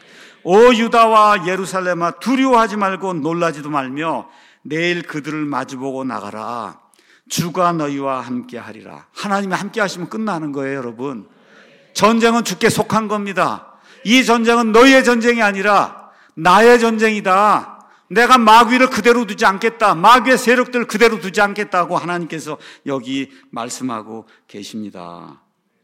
오 유다와 예루살렘아, 두려워하지 말고 놀라지도 말며 내일 그들을 마주보고 나가라. 주가 너희와 함께 하리라. 하나님이 함께 하시면 끝나는 거예요. 여러분, 전쟁은 주께 속한 겁니다. 이 전쟁은 너희의 전쟁이 아니라 나의 전쟁이다. 내가 마귀를 그대로 두지 않겠다. 마귀의 세력들을 그대로 두지 않겠다고 하나님께서 여기 말씀하고 계십니다.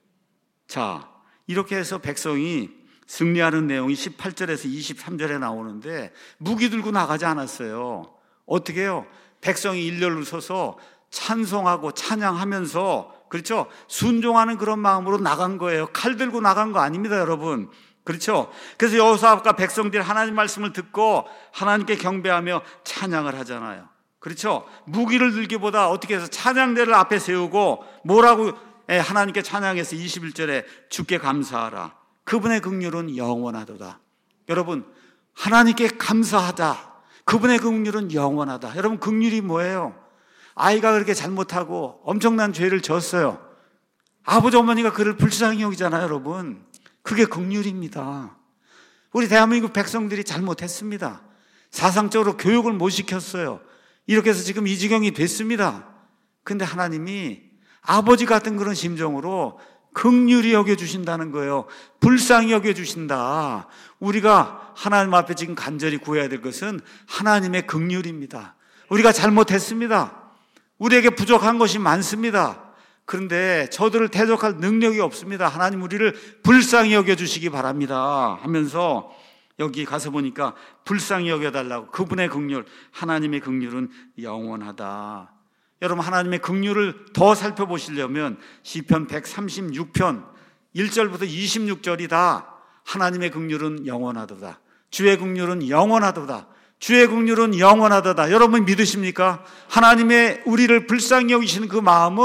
자, 이렇게 해서 백성이 승리하는 내용이 십팔 절에서 이십삼 절에 나오는데 무기 들고 나가지 않았어요. 어떻게 해요? 백성이 일렬로 서서 찬송하고 찬양하면서, 그렇죠, 순종하는 그런 마음으로 나간 거예요. 칼 들고 나간 거 아닙니다, 여러분. 그렇죠? 그래서 여호사밧과 백성들이 하나님 말씀을 듣고 하나님께 경배하며 찬양을 하잖아요. 그렇죠? 무기를 들기보다 어떻게 해서 찬양대를 앞에 세우고 뭐라고 하나님께 찬양해서 이십일 절에 주께 감사하라. 그분의 긍휼은 영원하도다. 여러분, 하나님께 감사하다. 그분의 긍휼은 영원하다. 여러분, 긍휼이 뭐예요? 아이가 그렇게 잘못하고 엄청난 죄를 졌어요. 아버지 어머니가 그를 불쌍히 여기잖아요, 여러분. 그게 긍휼입니다. 우리 대한민국 백성들이 잘못했습니다. 사상적으로 교육을 못 시켰어요. 이렇게 해서 지금 이 지경이 됐습니다. 근데 하나님이 아버지 같은 그런 심정으로 긍휼히 여겨주신다는 거예요. 불쌍히 여겨주신다. 우리가 하나님 앞에 지금 간절히 구해야 될 것은 하나님의 긍휼입니다. 우리가 잘못했습니다. 우리에게 부족한 것이 많습니다. 그런데 저들을 대적할 능력이 없습니다. 하나님 우리를 불쌍히 여겨주시기 바랍니다 하면서 여기 가서 보니까 불쌍히 여겨달라고, 그분의 긍휼, 하나님의 긍휼은 영원하다. 여러분, 하나님의 긍휼을 더 살펴보시려면 시편 백삼십육 편 일 절부터 이십육 절이 다 하나님의 긍휼은 영원하도다. 주의 긍휼은 영원하도다. 주의 긍휼은 영원하도다. 여러분 믿으십니까? 하나님의 우리를 불쌍히 여기시는 그 마음은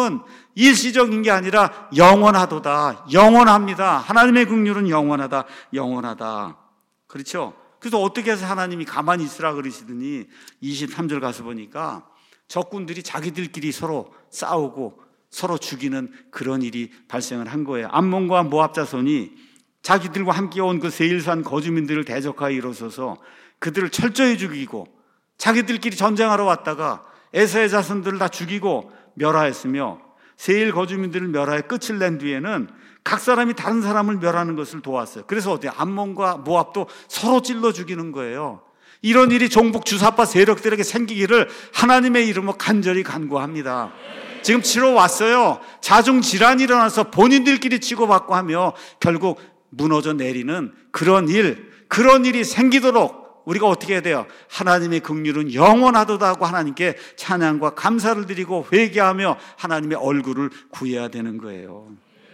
일시적인 게 아니라 영원하도다. 영원합니다. 하나님의 긍휼은 영원하다. 영원하다. 그렇죠? 그래서 어떻게 해서 하나님이 가만히 있으라 그러시더니 이십삼 절 가서 보니까 적군들이 자기들끼리 서로 싸우고 서로 죽이는 그런 일이 발생을 한 거예요. 암몬과 모압 자손이 자기들과 함께 온 그 세일산 거주민들을 대적하여 일어서서 그들을 철저히 죽이고 자기들끼리 전쟁하러 왔다가 에서의 자손들을 다 죽이고 멸하였으며 세일 거주민들을 멸하여 끝을 낸 뒤에는 각 사람이 다른 사람을 멸하는 것을 도왔어요. 그래서 어때요? 암몬과 모압도 서로 찔러 죽이는 거예요. 이런 일이 종북 주사파 세력들에게 생기기를 하나님의 이름으로 간절히 간구합니다. 지금 치러 왔어요. 자중 질환이 일어나서 본인들끼리 치고받고 하며 결국 무너져 내리는 그런 일, 그런 일이 생기도록 우리가 어떻게 해야 돼요? 하나님의 긍휼은 영원하도다 하고 하나님께 찬양과 감사를 드리고 회개하며 하나님의 얼굴을 구해야 되는 거예요.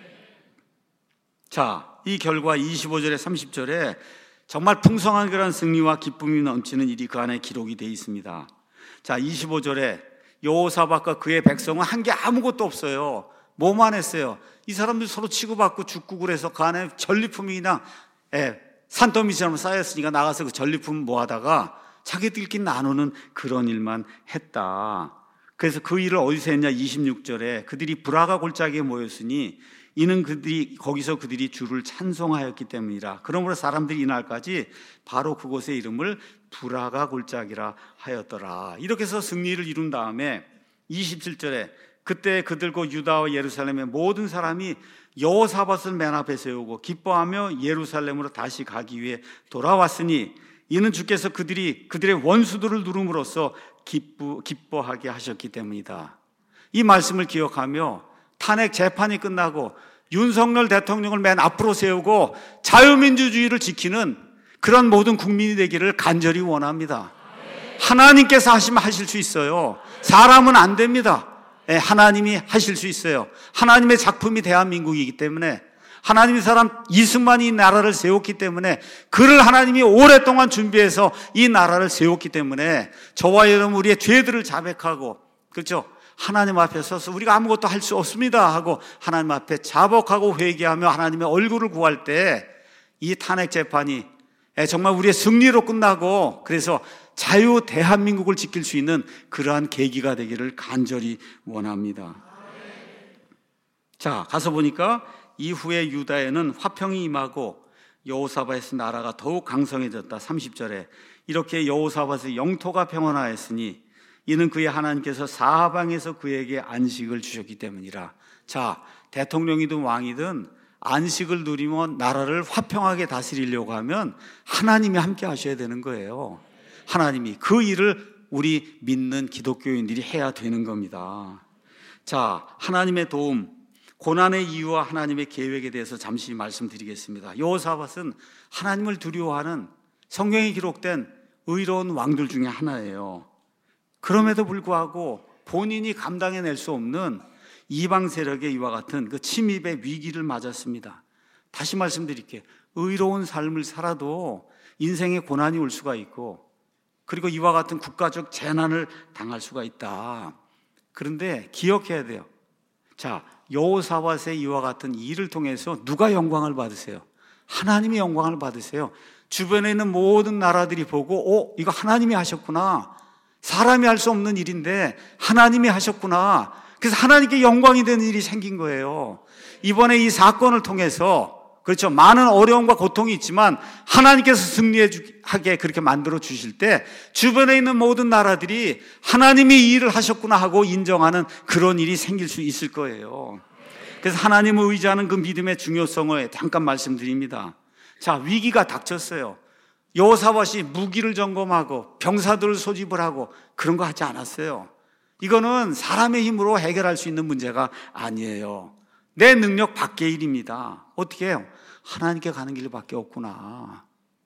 자, 이 결과 이십오 절에 삼십 절에 정말 풍성한 그런 승리와 기쁨이 넘치는 일이 그 안에 기록이 되어 있습니다. 자, 이십오 절에 여호사밧과 그의 백성은 한 게 아무것도 없어요. 뭐만 했어요? 이 사람들 서로 치고받고 죽고 그래서 그 안에 전리품이 그냥 예, 산더미처럼 쌓였으니까 나가서 그 전리품 모아다가 자기들끼리 나누는 그런 일만 했다. 그래서 그 일을 어디서 했냐? 이십육 절에 그들이 브라가 골짜기에 모였으니 이는 그들이 거기서 그들이 주를 찬송하였기 때문이라. 그러므로 사람들이 이날까지 바로 그곳의 이름을 브라가 골짜기라 하였더라. 이렇게 해서 승리를 이룬 다음에 이십칠 절에 그때 그들과 유다와 예루살렘의 모든 사람이 여호사밧을 맨 앞에 세우고 기뻐하며 예루살렘으로 다시 가기 위해 돌아왔으니 이는 주께서 그들이 그들의 원수들을 누름으로써 기쁘, 기뻐하게 하셨기 때문이다. 이 말씀을 기억하며 탄핵 재판이 끝나고 윤석열 대통령을 맨 앞으로 세우고 자유민주주의를 지키는 그런 모든 국민이 되기를 간절히 원합니다. 하나님께서 하시면 하실 수 있어요. 사람은 안 됩니다. 하나님이 하실 수 있어요. 하나님의 작품이 대한민국이기 때문에 하나님의 사람 이승만이 이 나라를 세웠기 때문에 그를 하나님이 오랫동안 준비해서 이 나라를 세웠기 때문에 저와 여러분 우리의 죄들을 자백하고 그렇죠? 하나님 앞에 서서 우리가 아무것도 할 수 없습니다 하고 하나님 앞에 자복하고 회개하며 하나님의 얼굴을 구할 때 이 탄핵 재판이 정말 우리의 승리로 끝나고 그래서 자유 대한민국을 지킬 수 있는 그러한 계기가 되기를 간절히 원합니다. 자, 가서 보니까 이후에 유다에는 화평이 임하고 여호사밧의 나라가 더욱 강성해졌다. 삼십 절에 이렇게 여호사밧의 영토가 평온하였으니 이는 그의 하나님께서 사방에서 그에게 안식을 주셨기 때문이라. 자, 대통령이든 왕이든 안식을 누리면 나라를 화평하게 다스리려고 하면 하나님이 함께 하셔야 되는 거예요. 하나님이 그 일을 우리 믿는 기독교인들이 해야 되는 겁니다. 자, 하나님의 도움, 고난의 이유와 하나님의 계획에 대해서 잠시 말씀드리겠습니다. 여호사밧은 하나님을 두려워하는 성경에 기록된 의로운 왕들 중에 하나예요. 그럼에도 불구하고 본인이 감당해낼 수 없는 이방 세력의 이와 같은 그 침입의 위기를 맞았습니다. 다시 말씀드릴게요. 의로운 삶을 살아도 인생에 고난이 올 수가 있고 그리고 이와 같은 국가적 재난을 당할 수가 있다. 그런데 기억해야 돼요. 자, 여호사밧의 이와 같은 일을 통해서 누가 영광을 받으세요? 하나님이 영광을 받으세요. 주변에 있는 모든 나라들이 보고 오, 이거 하나님이 하셨구나. 사람이 할 수 없는 일인데 하나님이 하셨구나. 그래서 하나님께 영광이 되는 일이 생긴 거예요. 이번에 이 사건을 통해서 그렇죠. 많은 어려움과 고통이 있지만 하나님께서 승리하게 그렇게 만들어 주실 때 주변에 있는 모든 나라들이 하나님이 이 일을 하셨구나 하고 인정하는 그런 일이 생길 수 있을 거예요. 그래서 하나님을 의지하는 그 믿음의 중요성을 잠깐 말씀드립니다. 자, 위기가 닥쳤어요. 여호사밧이 무기를 점검하고 병사들을 소집을 하고 그런 거 하지 않았어요. 이거는 사람의 힘으로 해결할 수 있는 문제가 아니에요. 내 능력 밖의 일입니다. 어떻게 해요? 하나님께 가는 길밖에 없구나.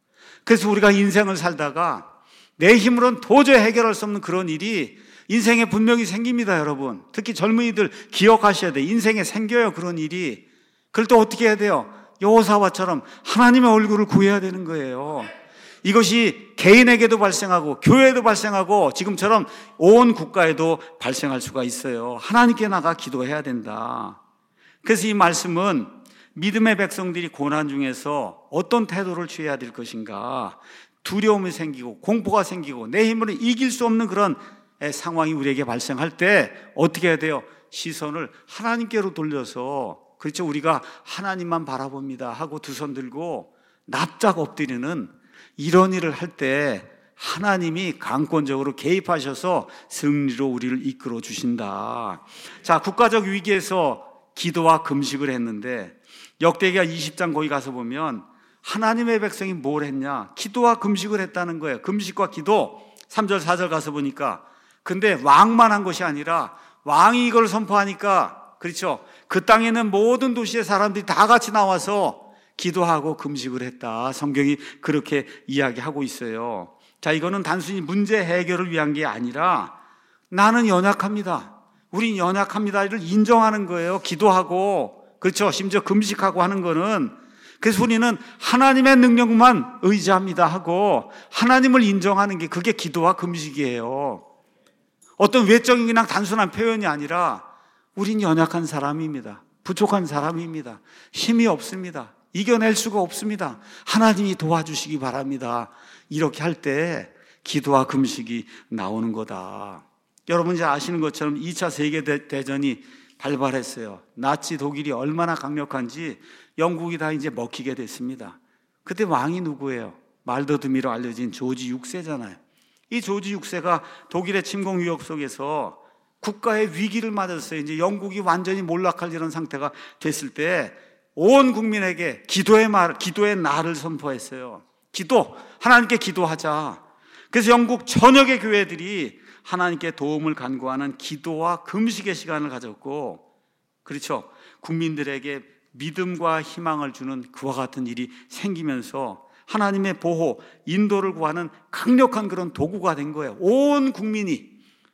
그래서 우리가 인생을 살다가 내 힘으로는 도저히 해결할 수 없는 그런 일이 인생에 분명히 생깁니다, 여러분. 특히 젊은이들 기억하셔야 돼요. 인생에 생겨요, 그런 일이. 그럴 때 어떻게 해야 돼요? 여호사밧처럼 하나님의 얼굴을 구해야 되는 거예요. 이것이 개인에게도 발생하고 교회에도 발생하고 지금처럼 온 국가에도 발생할 수가 있어요. 하나님께 나가 기도해야 된다. 그래서 이 말씀은 믿음의 백성들이 고난 중에서 어떤 태도를 취해야 될 것인가, 두려움이 생기고 공포가 생기고 내 힘으로 이길 수 없는 그런 상황이 우리에게 발생할 때 어떻게 해야 돼요? 시선을 하나님께로 돌려서, 그렇죠, 우리가 하나님만 바라봅니다 하고 두 손 들고 납작 엎드리는 이런 일을 할 때 하나님이 강권적으로 개입하셔서 승리로 우리를 이끌어 주신다. 자, 국가적 위기에서 기도와 금식을 했는데 역대기하 이십 장 거기 가서 보면 하나님의 백성이 뭘 했냐? 기도와 금식을 했다는 거예요. 금식과 기도. 삼 절 사 절 가서 보니까, 근데 왕만 한 것이 아니라 왕이 이걸 선포하니까, 그렇죠, 그 땅에 있는 모든 도시의 사람들이 다 같이 나와서 기도하고 금식을 했다. 성경이 그렇게 이야기하고 있어요. 자, 이거는 단순히 문제 해결을 위한 게 아니라 나는 연약합니다, 우린 연약합니다를 인정하는 거예요. 기도하고, 그렇죠, 심지어 금식하고 하는 거는. 그래서 우리는 하나님의 능력만 의지합니다 하고 하나님을 인정하는 게, 그게 기도와 금식이에요. 어떤 외적인 그냥 단순한 표현이 아니라 우린 연약한 사람입니다, 부족한 사람입니다, 힘이 없습니다, 이겨낼 수가 없습니다, 하나님이 도와주시기 바랍니다. 이렇게 할 때 기도와 금식이 나오는 거다. 여러분 이제 아시는 것처럼 이 차 세계대전이 발발했어요. 나치 독일이 얼마나 강력한지 영국이 다 이제 먹히게 됐습니다. 그때 왕이 누구예요? 말더드미로 알려진 조지 육 세잖아요. 이 조지 육 세가 독일의 침공 위협 속에서 국가의 위기를 맞았어요. 이제 영국이 완전히 몰락할 이런 상태가 됐을 때 온 국민에게 기도의 말, 기도의 날을 선포했어요. 기도, 하나님께 기도하자. 그래서 영국 전역의 교회들이 하나님께 도움을 간구하는 기도와 금식의 시간을 가졌고, 그렇죠, 국민들에게 믿음과 희망을 주는 그와 같은 일이 생기면서 하나님의 보호, 인도를 구하는 강력한 그런 도구가 된 거예요. 온 국민이,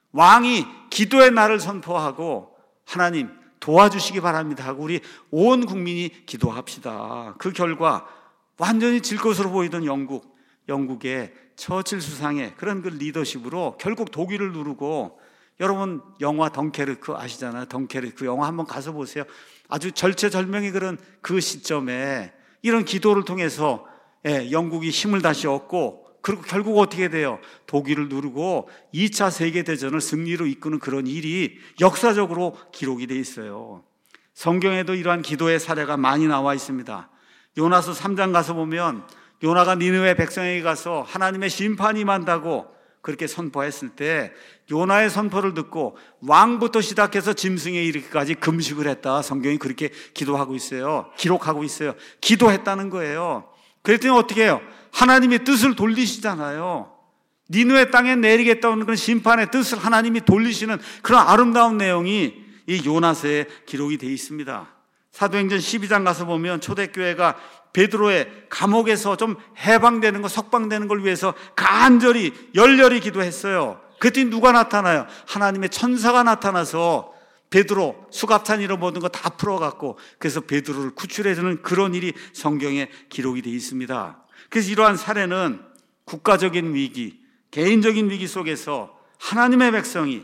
왕이 기도의 날을 선포하고 하나님 도와주시기 바랍니다 하고 우리 온 국민이 기도합시다. 그 결과 완전히 질 것으로 보이던 영국, 영국의 처칠 수상의 그런 그 리더십으로 결국 독일을 누르고, 여러분 영화 덩케르크 아시잖아요. 덩케르크 그 영화 한번 가서 보세요. 아주 절체절명의 그런 그 시점에 이런 기도를 통해서 예, 영국이 힘을 다시 얻고, 그리고 결국 어떻게 돼요? 독일을 누르고 이 차 세계대전을 승리로 이끄는 그런 일이 역사적으로 기록이 되어 있어요. 성경에도 이러한 기도의 사례가 많이 나와 있습니다. 요나서 삼 장 가서 보면 요나가 니느웨 백성에게 가서 하나님의 심판이 임한다고 그렇게 선포했을 때 요나의 선포를 듣고 왕부터 시작해서 짐승에 이르기까지 금식을 했다. 성경이 그렇게 기도하고 있어요. 기록하고 있어요. 기도했다는 거예요. 그랬더니 어떻게 해요? 하나님이 뜻을 돌리시잖아요. 니느웨 땅에 내리겠다는 그런 심판의 뜻을 하나님이 돌리시는 그런 아름다운 내용이 이 요나서에 기록이 되어 있습니다. 사도행전 십이 장 가서 보면 초대교회가 베드로의 감옥에서 좀 해방되는 거, 석방되는 걸 위해서 간절히 열렬히 기도했어요. 그랬더니 누가 나타나요? 하나님의 천사가 나타나서 베드로 수갑찬 이런 모든 거 다 풀어갖고, 그래서 베드로를 구출해주는 그런 일이 성경에 기록이 되어 있습니다. 그래서 이러한 사례는 국가적인 위기, 개인적인 위기 속에서 하나님의 백성이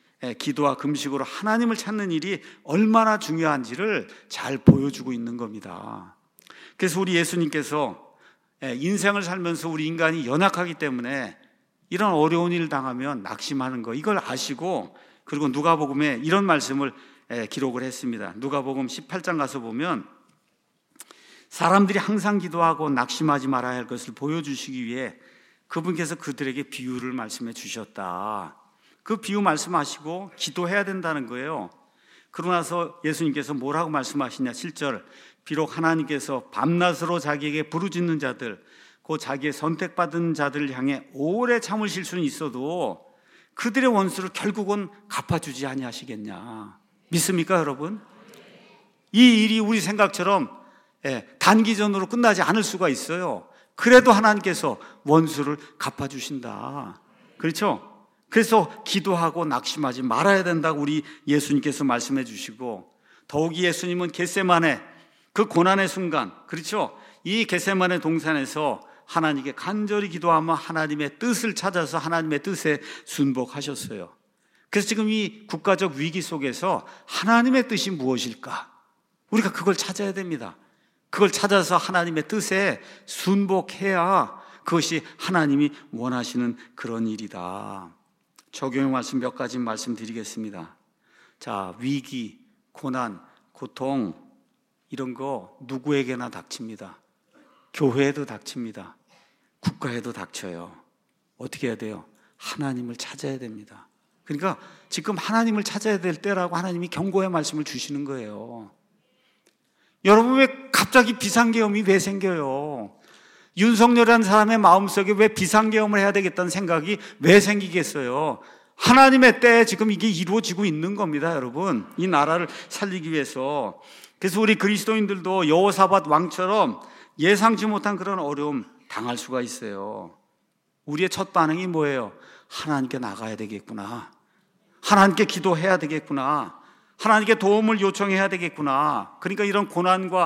기도와 금식으로 하나님을 찾는 일이 얼마나 중요한지를 잘 보여주고 있는 겁니다. 그래서 우리 예수님께서 인생을 살면서 우리 인간이 연약하기 때문에 이런 어려운 일을 당하면 낙심하는 거, 이걸 아시고, 그리고 누가복음에 이런 말씀을 기록을 했습니다. 누가복음 십팔 장 가서 보면 사람들이 항상 기도하고 낙심하지 말아야 할 것을 보여주시기 위해 그분께서 그들에게 비유를 말씀해 주셨다. 그 비유 말씀하시고 기도해야 된다는 거예요. 그러고 나서 예수님께서 뭐라고 말씀하시냐? 칠 절, 비록 하나님께서 밤낮으로 자기에게 부르짖는 자들, 그 자기의 선택받은 자들을 향해 오래 참으실 수는 있어도 그들의 원수를 결국은 갚아주지 아니하시겠냐. 믿습니까 여러분? 이 일이 우리 생각처럼 단기전으로 끝나지 않을 수가 있어요. 그래도 하나님께서 원수를 갚아주신다. 그렇죠? 그래서 기도하고 낙심하지 말아야 된다고 우리 예수님께서 말씀해 주시고, 더욱이 예수님은 겟세마네 그 고난의 순간, 그렇죠? 이 겟세마네 동산에서 하나님께 간절히 기도하며 하나님의 뜻을 찾아서 하나님의 뜻에 순복하셨어요. 그래서 지금 이 국가적 위기 속에서 하나님의 뜻이 무엇일까? 우리가 그걸 찾아야 됩니다. 그걸 찾아서 하나님의 뜻에 순복해야 그것이 하나님이 원하시는 그런 일이다. 적용 말씀 몇 가지 말씀드리겠습니다. 자, 위기, 고난, 고통 이런 거 누구에게나 닥칩니다. 교회에도 닥칩니다. 국가에도 닥쳐요. 어떻게 해야 돼요? 하나님을 찾아야 됩니다. 그러니까 지금 하나님을 찾아야 될 때라고 하나님이 경고의 말씀을 주시는 거예요. 여러분, 왜 갑자기 비상계엄이 왜 생겨요? 윤석열이라는 사람의 마음속에 왜 비상계엄을 해야 되겠다는 생각이 왜 생기겠어요? 하나님의 때에 지금 이게 이루어지고 있는 겁니다, 여러분. 이 나라를 살리기 위해서. 그래서 우리 그리스도인들도 여호사밧 왕처럼 예상치 못한 그런 어려움 당할 수가 있어요. 우리의 첫 반응이 뭐예요? 하나님께 나가야 되겠구나. 하나님께 기도해야 되겠구나. 하나님께 도움을 요청해야 되겠구나. 그러니까 이런 고난과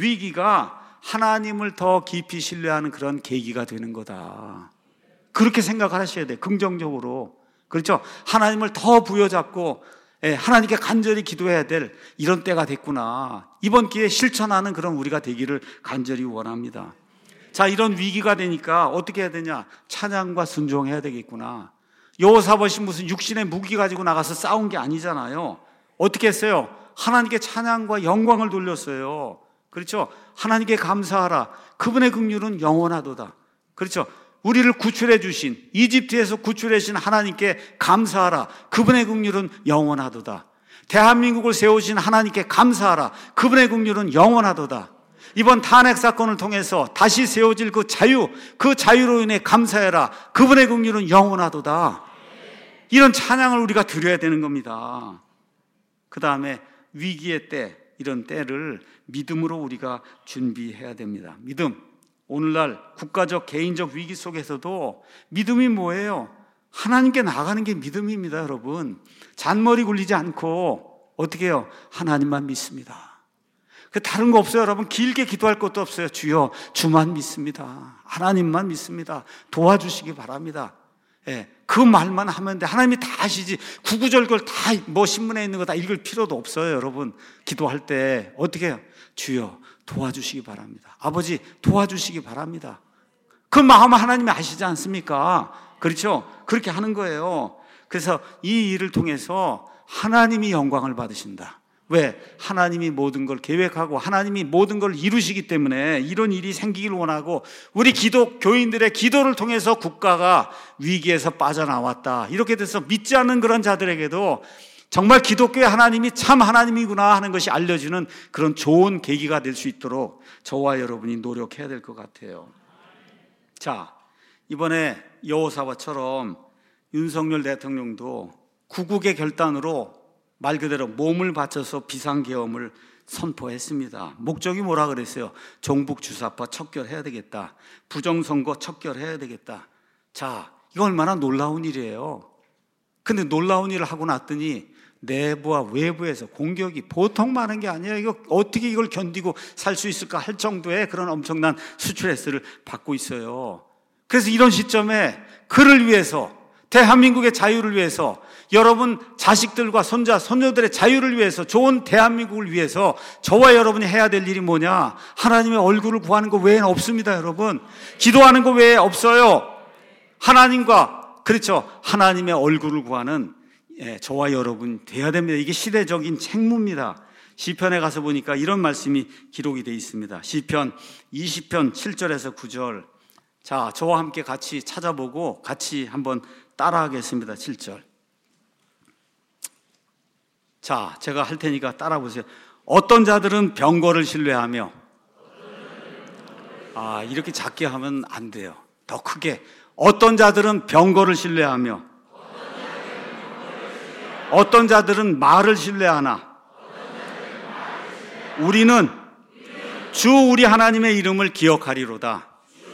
위기가 하나님을 더 깊이 신뢰하는 그런 계기가 되는 거다. 그렇게 생각하셔야 돼요. 긍정적으로. 그렇죠? 하나님을 더 부여잡고 하나님께 간절히 기도해야 될 이런 때가 됐구나. 이번 기회에 실천하는 그런 우리가 되기를 간절히 원합니다. 자, 이런 위기가 되니까 어떻게 해야 되냐? 찬양과 순종해야 되겠구나. 여호사밧이 무슨 육신의 무기 가지고 나가서 싸운 게 아니잖아요. 어떻게 했어요? 하나님께 찬양과 영광을 돌렸어요. 그렇죠? 하나님께 감사하라. 그분의 긍휼은 영원하도다. 그렇죠? 우리를 구출해 주신, 이집트에서 구출해 주신 하나님께 감사하라. 그분의 긍휼은 영원하도다. 대한민국을 세우신 하나님께 감사하라. 그분의 긍휼은 영원하도다. 이번 탄핵 사건을 통해서 다시 세워질 그 자유, 그 자유로 인해 감사해라. 그분의 긍휼은 영원하도다. 이런 찬양을 우리가 드려야 되는 겁니다. 그 다음에 위기의 때, 이런 때를 믿음으로 우리가 준비해야 됩니다. 믿음. 오늘날 국가적, 개인적 위기 속에서도 믿음이 뭐예요? 하나님께 나가는 게 믿음입니다, 여러분. 잔머리 굴리지 않고 어떻게 해요? 하나님만 믿습니다. 다른 거 없어요, 여러분. 길게 기도할 것도 없어요. 주여, 주만 믿습니다. 하나님만 믿습니다. 도와주시기 바랍니다. 예, 그 말만 하면 돼. 하나님이 다 아시지. 구구절절 다 뭐 신문에 있는 거 다 읽을 필요도 없어요, 여러분. 기도할 때 어떻게 해요? 주여, 도와주시기 바랍니다. 아버지, 도와주시기 바랍니다. 그 마음은 하나님이 아시지 않습니까? 그렇죠? 그렇게 하는 거예요. 그래서 이 일을 통해서 하나님이 영광을 받으신다. 왜? 하나님이 모든 걸 계획하고 하나님이 모든 걸 이루시기 때문에 이런 일이 생기길 원하고, 우리 기독 교인들의 기도를 통해서 국가가 위기에서 빠져나왔다. 이렇게 돼서 믿지 않는 그런 자들에게도 정말 기독교의 하나님이 참 하나님이구나 하는 것이 알려지는 그런 좋은 계기가 될 수 있도록 저와 여러분이 노력해야 될 것 같아요. 자, 이번에 여호사밧처럼 윤석열 대통령도 구국의 결단으로 말 그대로 몸을 바쳐서 비상계엄을 선포했습니다. 목적이 뭐라 그랬어요? 종북 주사파 척결해야 되겠다. 부정선거 척결해야 되겠다. 자, 이거 얼마나 놀라운 일이에요. 근데 놀라운 일을 하고 났더니 내부와 외부에서 공격이 보통 많은 게 아니에요. 이거 어떻게 이걸 견디고 살 수 있을까 할 정도의 그런 엄청난 스트레스를 받고 있어요. 그래서 이런 시점에 그를 위해서, 대한민국의 자유를 위해서, 여러분 자식들과 손자, 손녀들의 자유를 위해서, 좋은 대한민국을 위해서 저와 여러분이 해야 될 일이 뭐냐? 하나님의 얼굴을 구하는 것 외에는 없습니다, 여러분. 기도하는 것 외에 없어요. 하나님과, 그렇죠, 하나님의 얼굴을 구하는 예, 저와 여러분 돼야 됩니다. 이게 시대적인 책무입니다. 시편에 가서 보니까 이런 말씀이 기록이 되어 있습니다. 시편 이십 편 칠 절에서 구 절. 자, 저와 함께 같이 찾아보고 같이 한번 따라하겠습니다. 칠 절. 자, 제가 할 테니까 따라 보세요. 어떤 자들은 병거를 신뢰하며, 아, 이렇게 작게 하면 안 돼요. 더 크게. 어떤 자들은 병거를 신뢰하며, 어떤 자들은 말을 신뢰하나, 우리는 주 우리 하나님의 이름을 기억하리로다.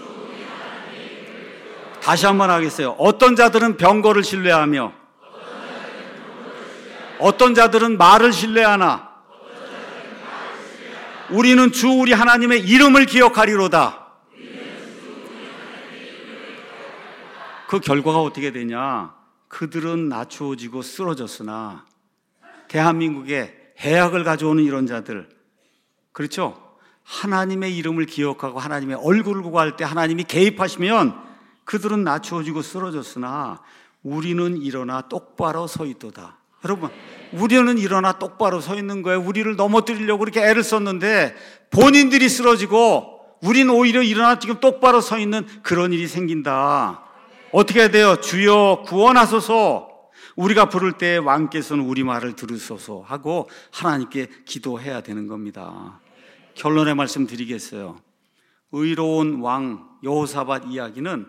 다시 한번 하겠어요. 어떤 자들은 병거를 신뢰하며, 어떤 자들은 말을 신뢰하나, 우리는 주 우리 하나님의 이름을 기억하리로다. 그 결과가 어떻게 되냐? 그들은 낮추어지고 쓰러졌으나 대한민국에 해악을 가져오는 이런 자들, 그렇죠? 하나님의 이름을 기억하고 하나님의 얼굴을 구할 때 하나님이 개입하시면 그들은 낮추어지고 쓰러졌으나 우리는 일어나 똑바로 서 있도다. 여러분, 우리는 일어나 똑바로 서 있는 거예요. 우리를 넘어뜨리려고 이렇게 애를 썼는데 본인들이 쓰러지고 우리는 오히려 일어나 지금 똑바로 서 있는 그런 일이 생긴다. 어떻게 해야 돼요? 주여 구원하소서. 우리가 부를 때 왕께서는 우리 말을 들으소서 하고 하나님께 기도해야 되는 겁니다. 결론의 말씀 드리겠어요. 의로운 왕 여호사밧 이야기는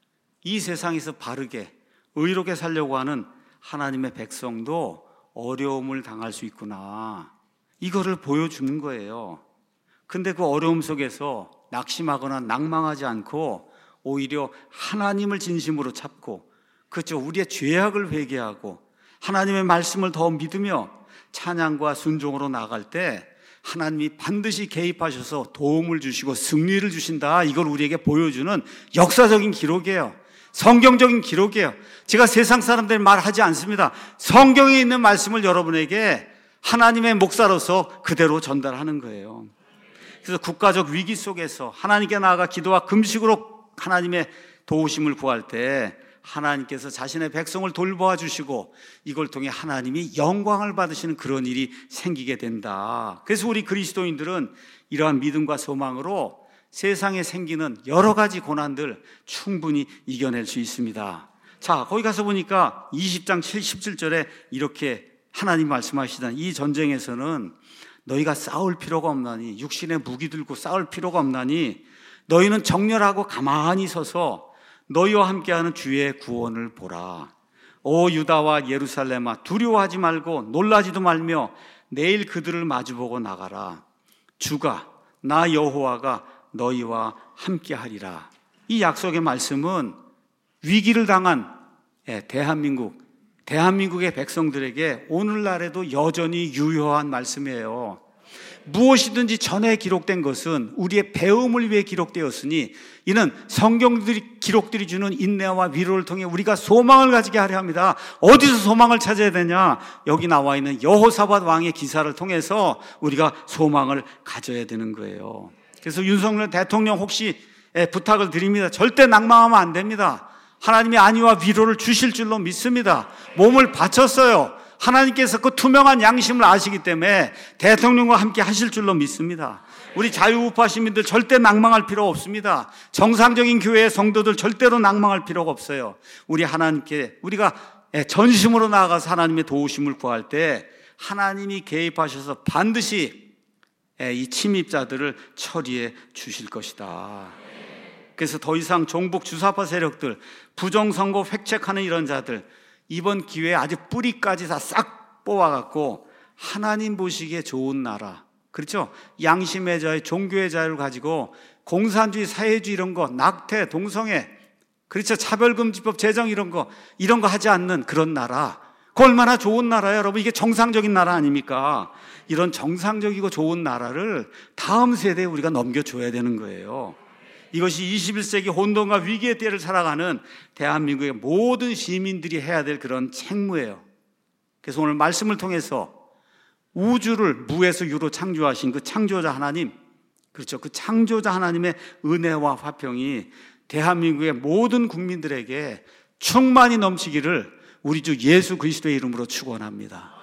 이 세상에서 바르게 의롭게 살려고 하는 하나님의 백성도 어려움을 당할 수 있구나, 이거를 보여주는 거예요. 근데 그 어려움 속에서 낙심하거나 낭망하지 않고 오히려 하나님을 진심으로 찾고, 그렇죠, 우리의 죄악을 회개하고 하나님의 말씀을 더 믿으며 찬양과 순종으로 나아갈 때 하나님이 반드시 개입하셔서 도움을 주시고 승리를 주신다, 이걸 우리에게 보여주는 역사적인 기록이에요. 성경적인 기록이에요. 제가 세상 사람들 말하지 않습니다. 성경에 있는 말씀을 여러분에게 하나님의 목사로서 그대로 전달하는 거예요. 그래서 국가적 위기 속에서 하나님께 나아가 기도와 금식으로 하나님의 도우심을 구할 때 하나님께서 자신의 백성을 돌보아 주시고 이걸 통해 하나님이 영광을 받으시는 그런 일이 생기게 된다. 그래서 우리 그리스도인들은 이러한 믿음과 소망으로 세상에 생기는 여러 가지 고난들 충분히 이겨낼 수 있습니다. 자, 거기 가서 보니까 이십 장 칠십칠 절에 이렇게 하나님 말씀하시던 이 전쟁에서는 너희가 싸울 필요가 없나니, 육신의 무기 들고 싸울 필요가 없나니 너희는 정렬하고 가만히 서서 너희와 함께하는 주의 구원을 보라. 오 유다와 예루살렘아, 두려워하지 말고 놀라지도 말며 내일 그들을 마주보고 나가라. 주가 나 여호와가 너희와 함께하리라. 이 약속의 말씀은 위기를 당한 대한민국, 대한민국의 백성들에게 오늘날에도 여전히 유효한 말씀이에요. 무엇이든지 전에 기록된 것은 우리의 배움을 위해 기록되었으니 이는 성경들이 기록들이 주는 인내와 위로를 통해 우리가 소망을 가지게 하려 합니다. 어디서 소망을 찾아야 되냐? 여기 나와 있는 여호사밧 왕의 기사를 통해서 우리가 소망을 가져야 되는 거예요. 그래서 윤석열 대통령 혹시 부탁을 드립니다. 절대 낭망하면 안 됩니다. 하나님이 안위와 위로를 주실 줄로 믿습니다. 몸을 바쳤어요. 하나님께서 그 투명한 양심을 아시기 때문에 대통령과 함께 하실 줄로 믿습니다. 우리 자유우파 시민들 절대 낭망할 필요 없습니다. 정상적인 교회의 성도들 절대로 낭망할 필요가 없어요. 우리 하나님께 우리가 전심으로 나아가서 하나님의 도우심을 구할 때 하나님이 개입하셔서 반드시 이 침입자들을 처리해 주실 것이다. 그래서 더 이상 종북 주사파 세력들, 부정선거 획책하는 이런 자들, 이번 기회에 아주 뿌리까지 다 싹 뽑아갖고 하나님 보시기에 좋은 나라, 그렇죠? 양심의 자유, 종교의 자유를 가지고 공산주의, 사회주의 이런 거, 낙태, 동성애, 그렇죠? 차별금지법 제정 이런 거, 이런 거 하지 않는 그런 나라, 그 얼마나 좋은 나라예요, 여러분. 이게 정상적인 나라 아닙니까? 이런 정상적이고 좋은 나라를 다음 세대에 우리가 넘겨줘야 되는 거예요. 이것이 이십일 세기 혼돈과 위기의 때를 살아가는 대한민국의 모든 시민들이 해야 될 그런 책무예요. 그래서 오늘 말씀을 통해서 우주를 무에서 유로 창조하신 그 창조자 하나님, 그렇죠, 그 창조자 하나님의 은혜와 화평이 대한민국의 모든 국민들에게 충만히 넘치기를 우리 주 예수 그리스도의 이름으로 축원합니다.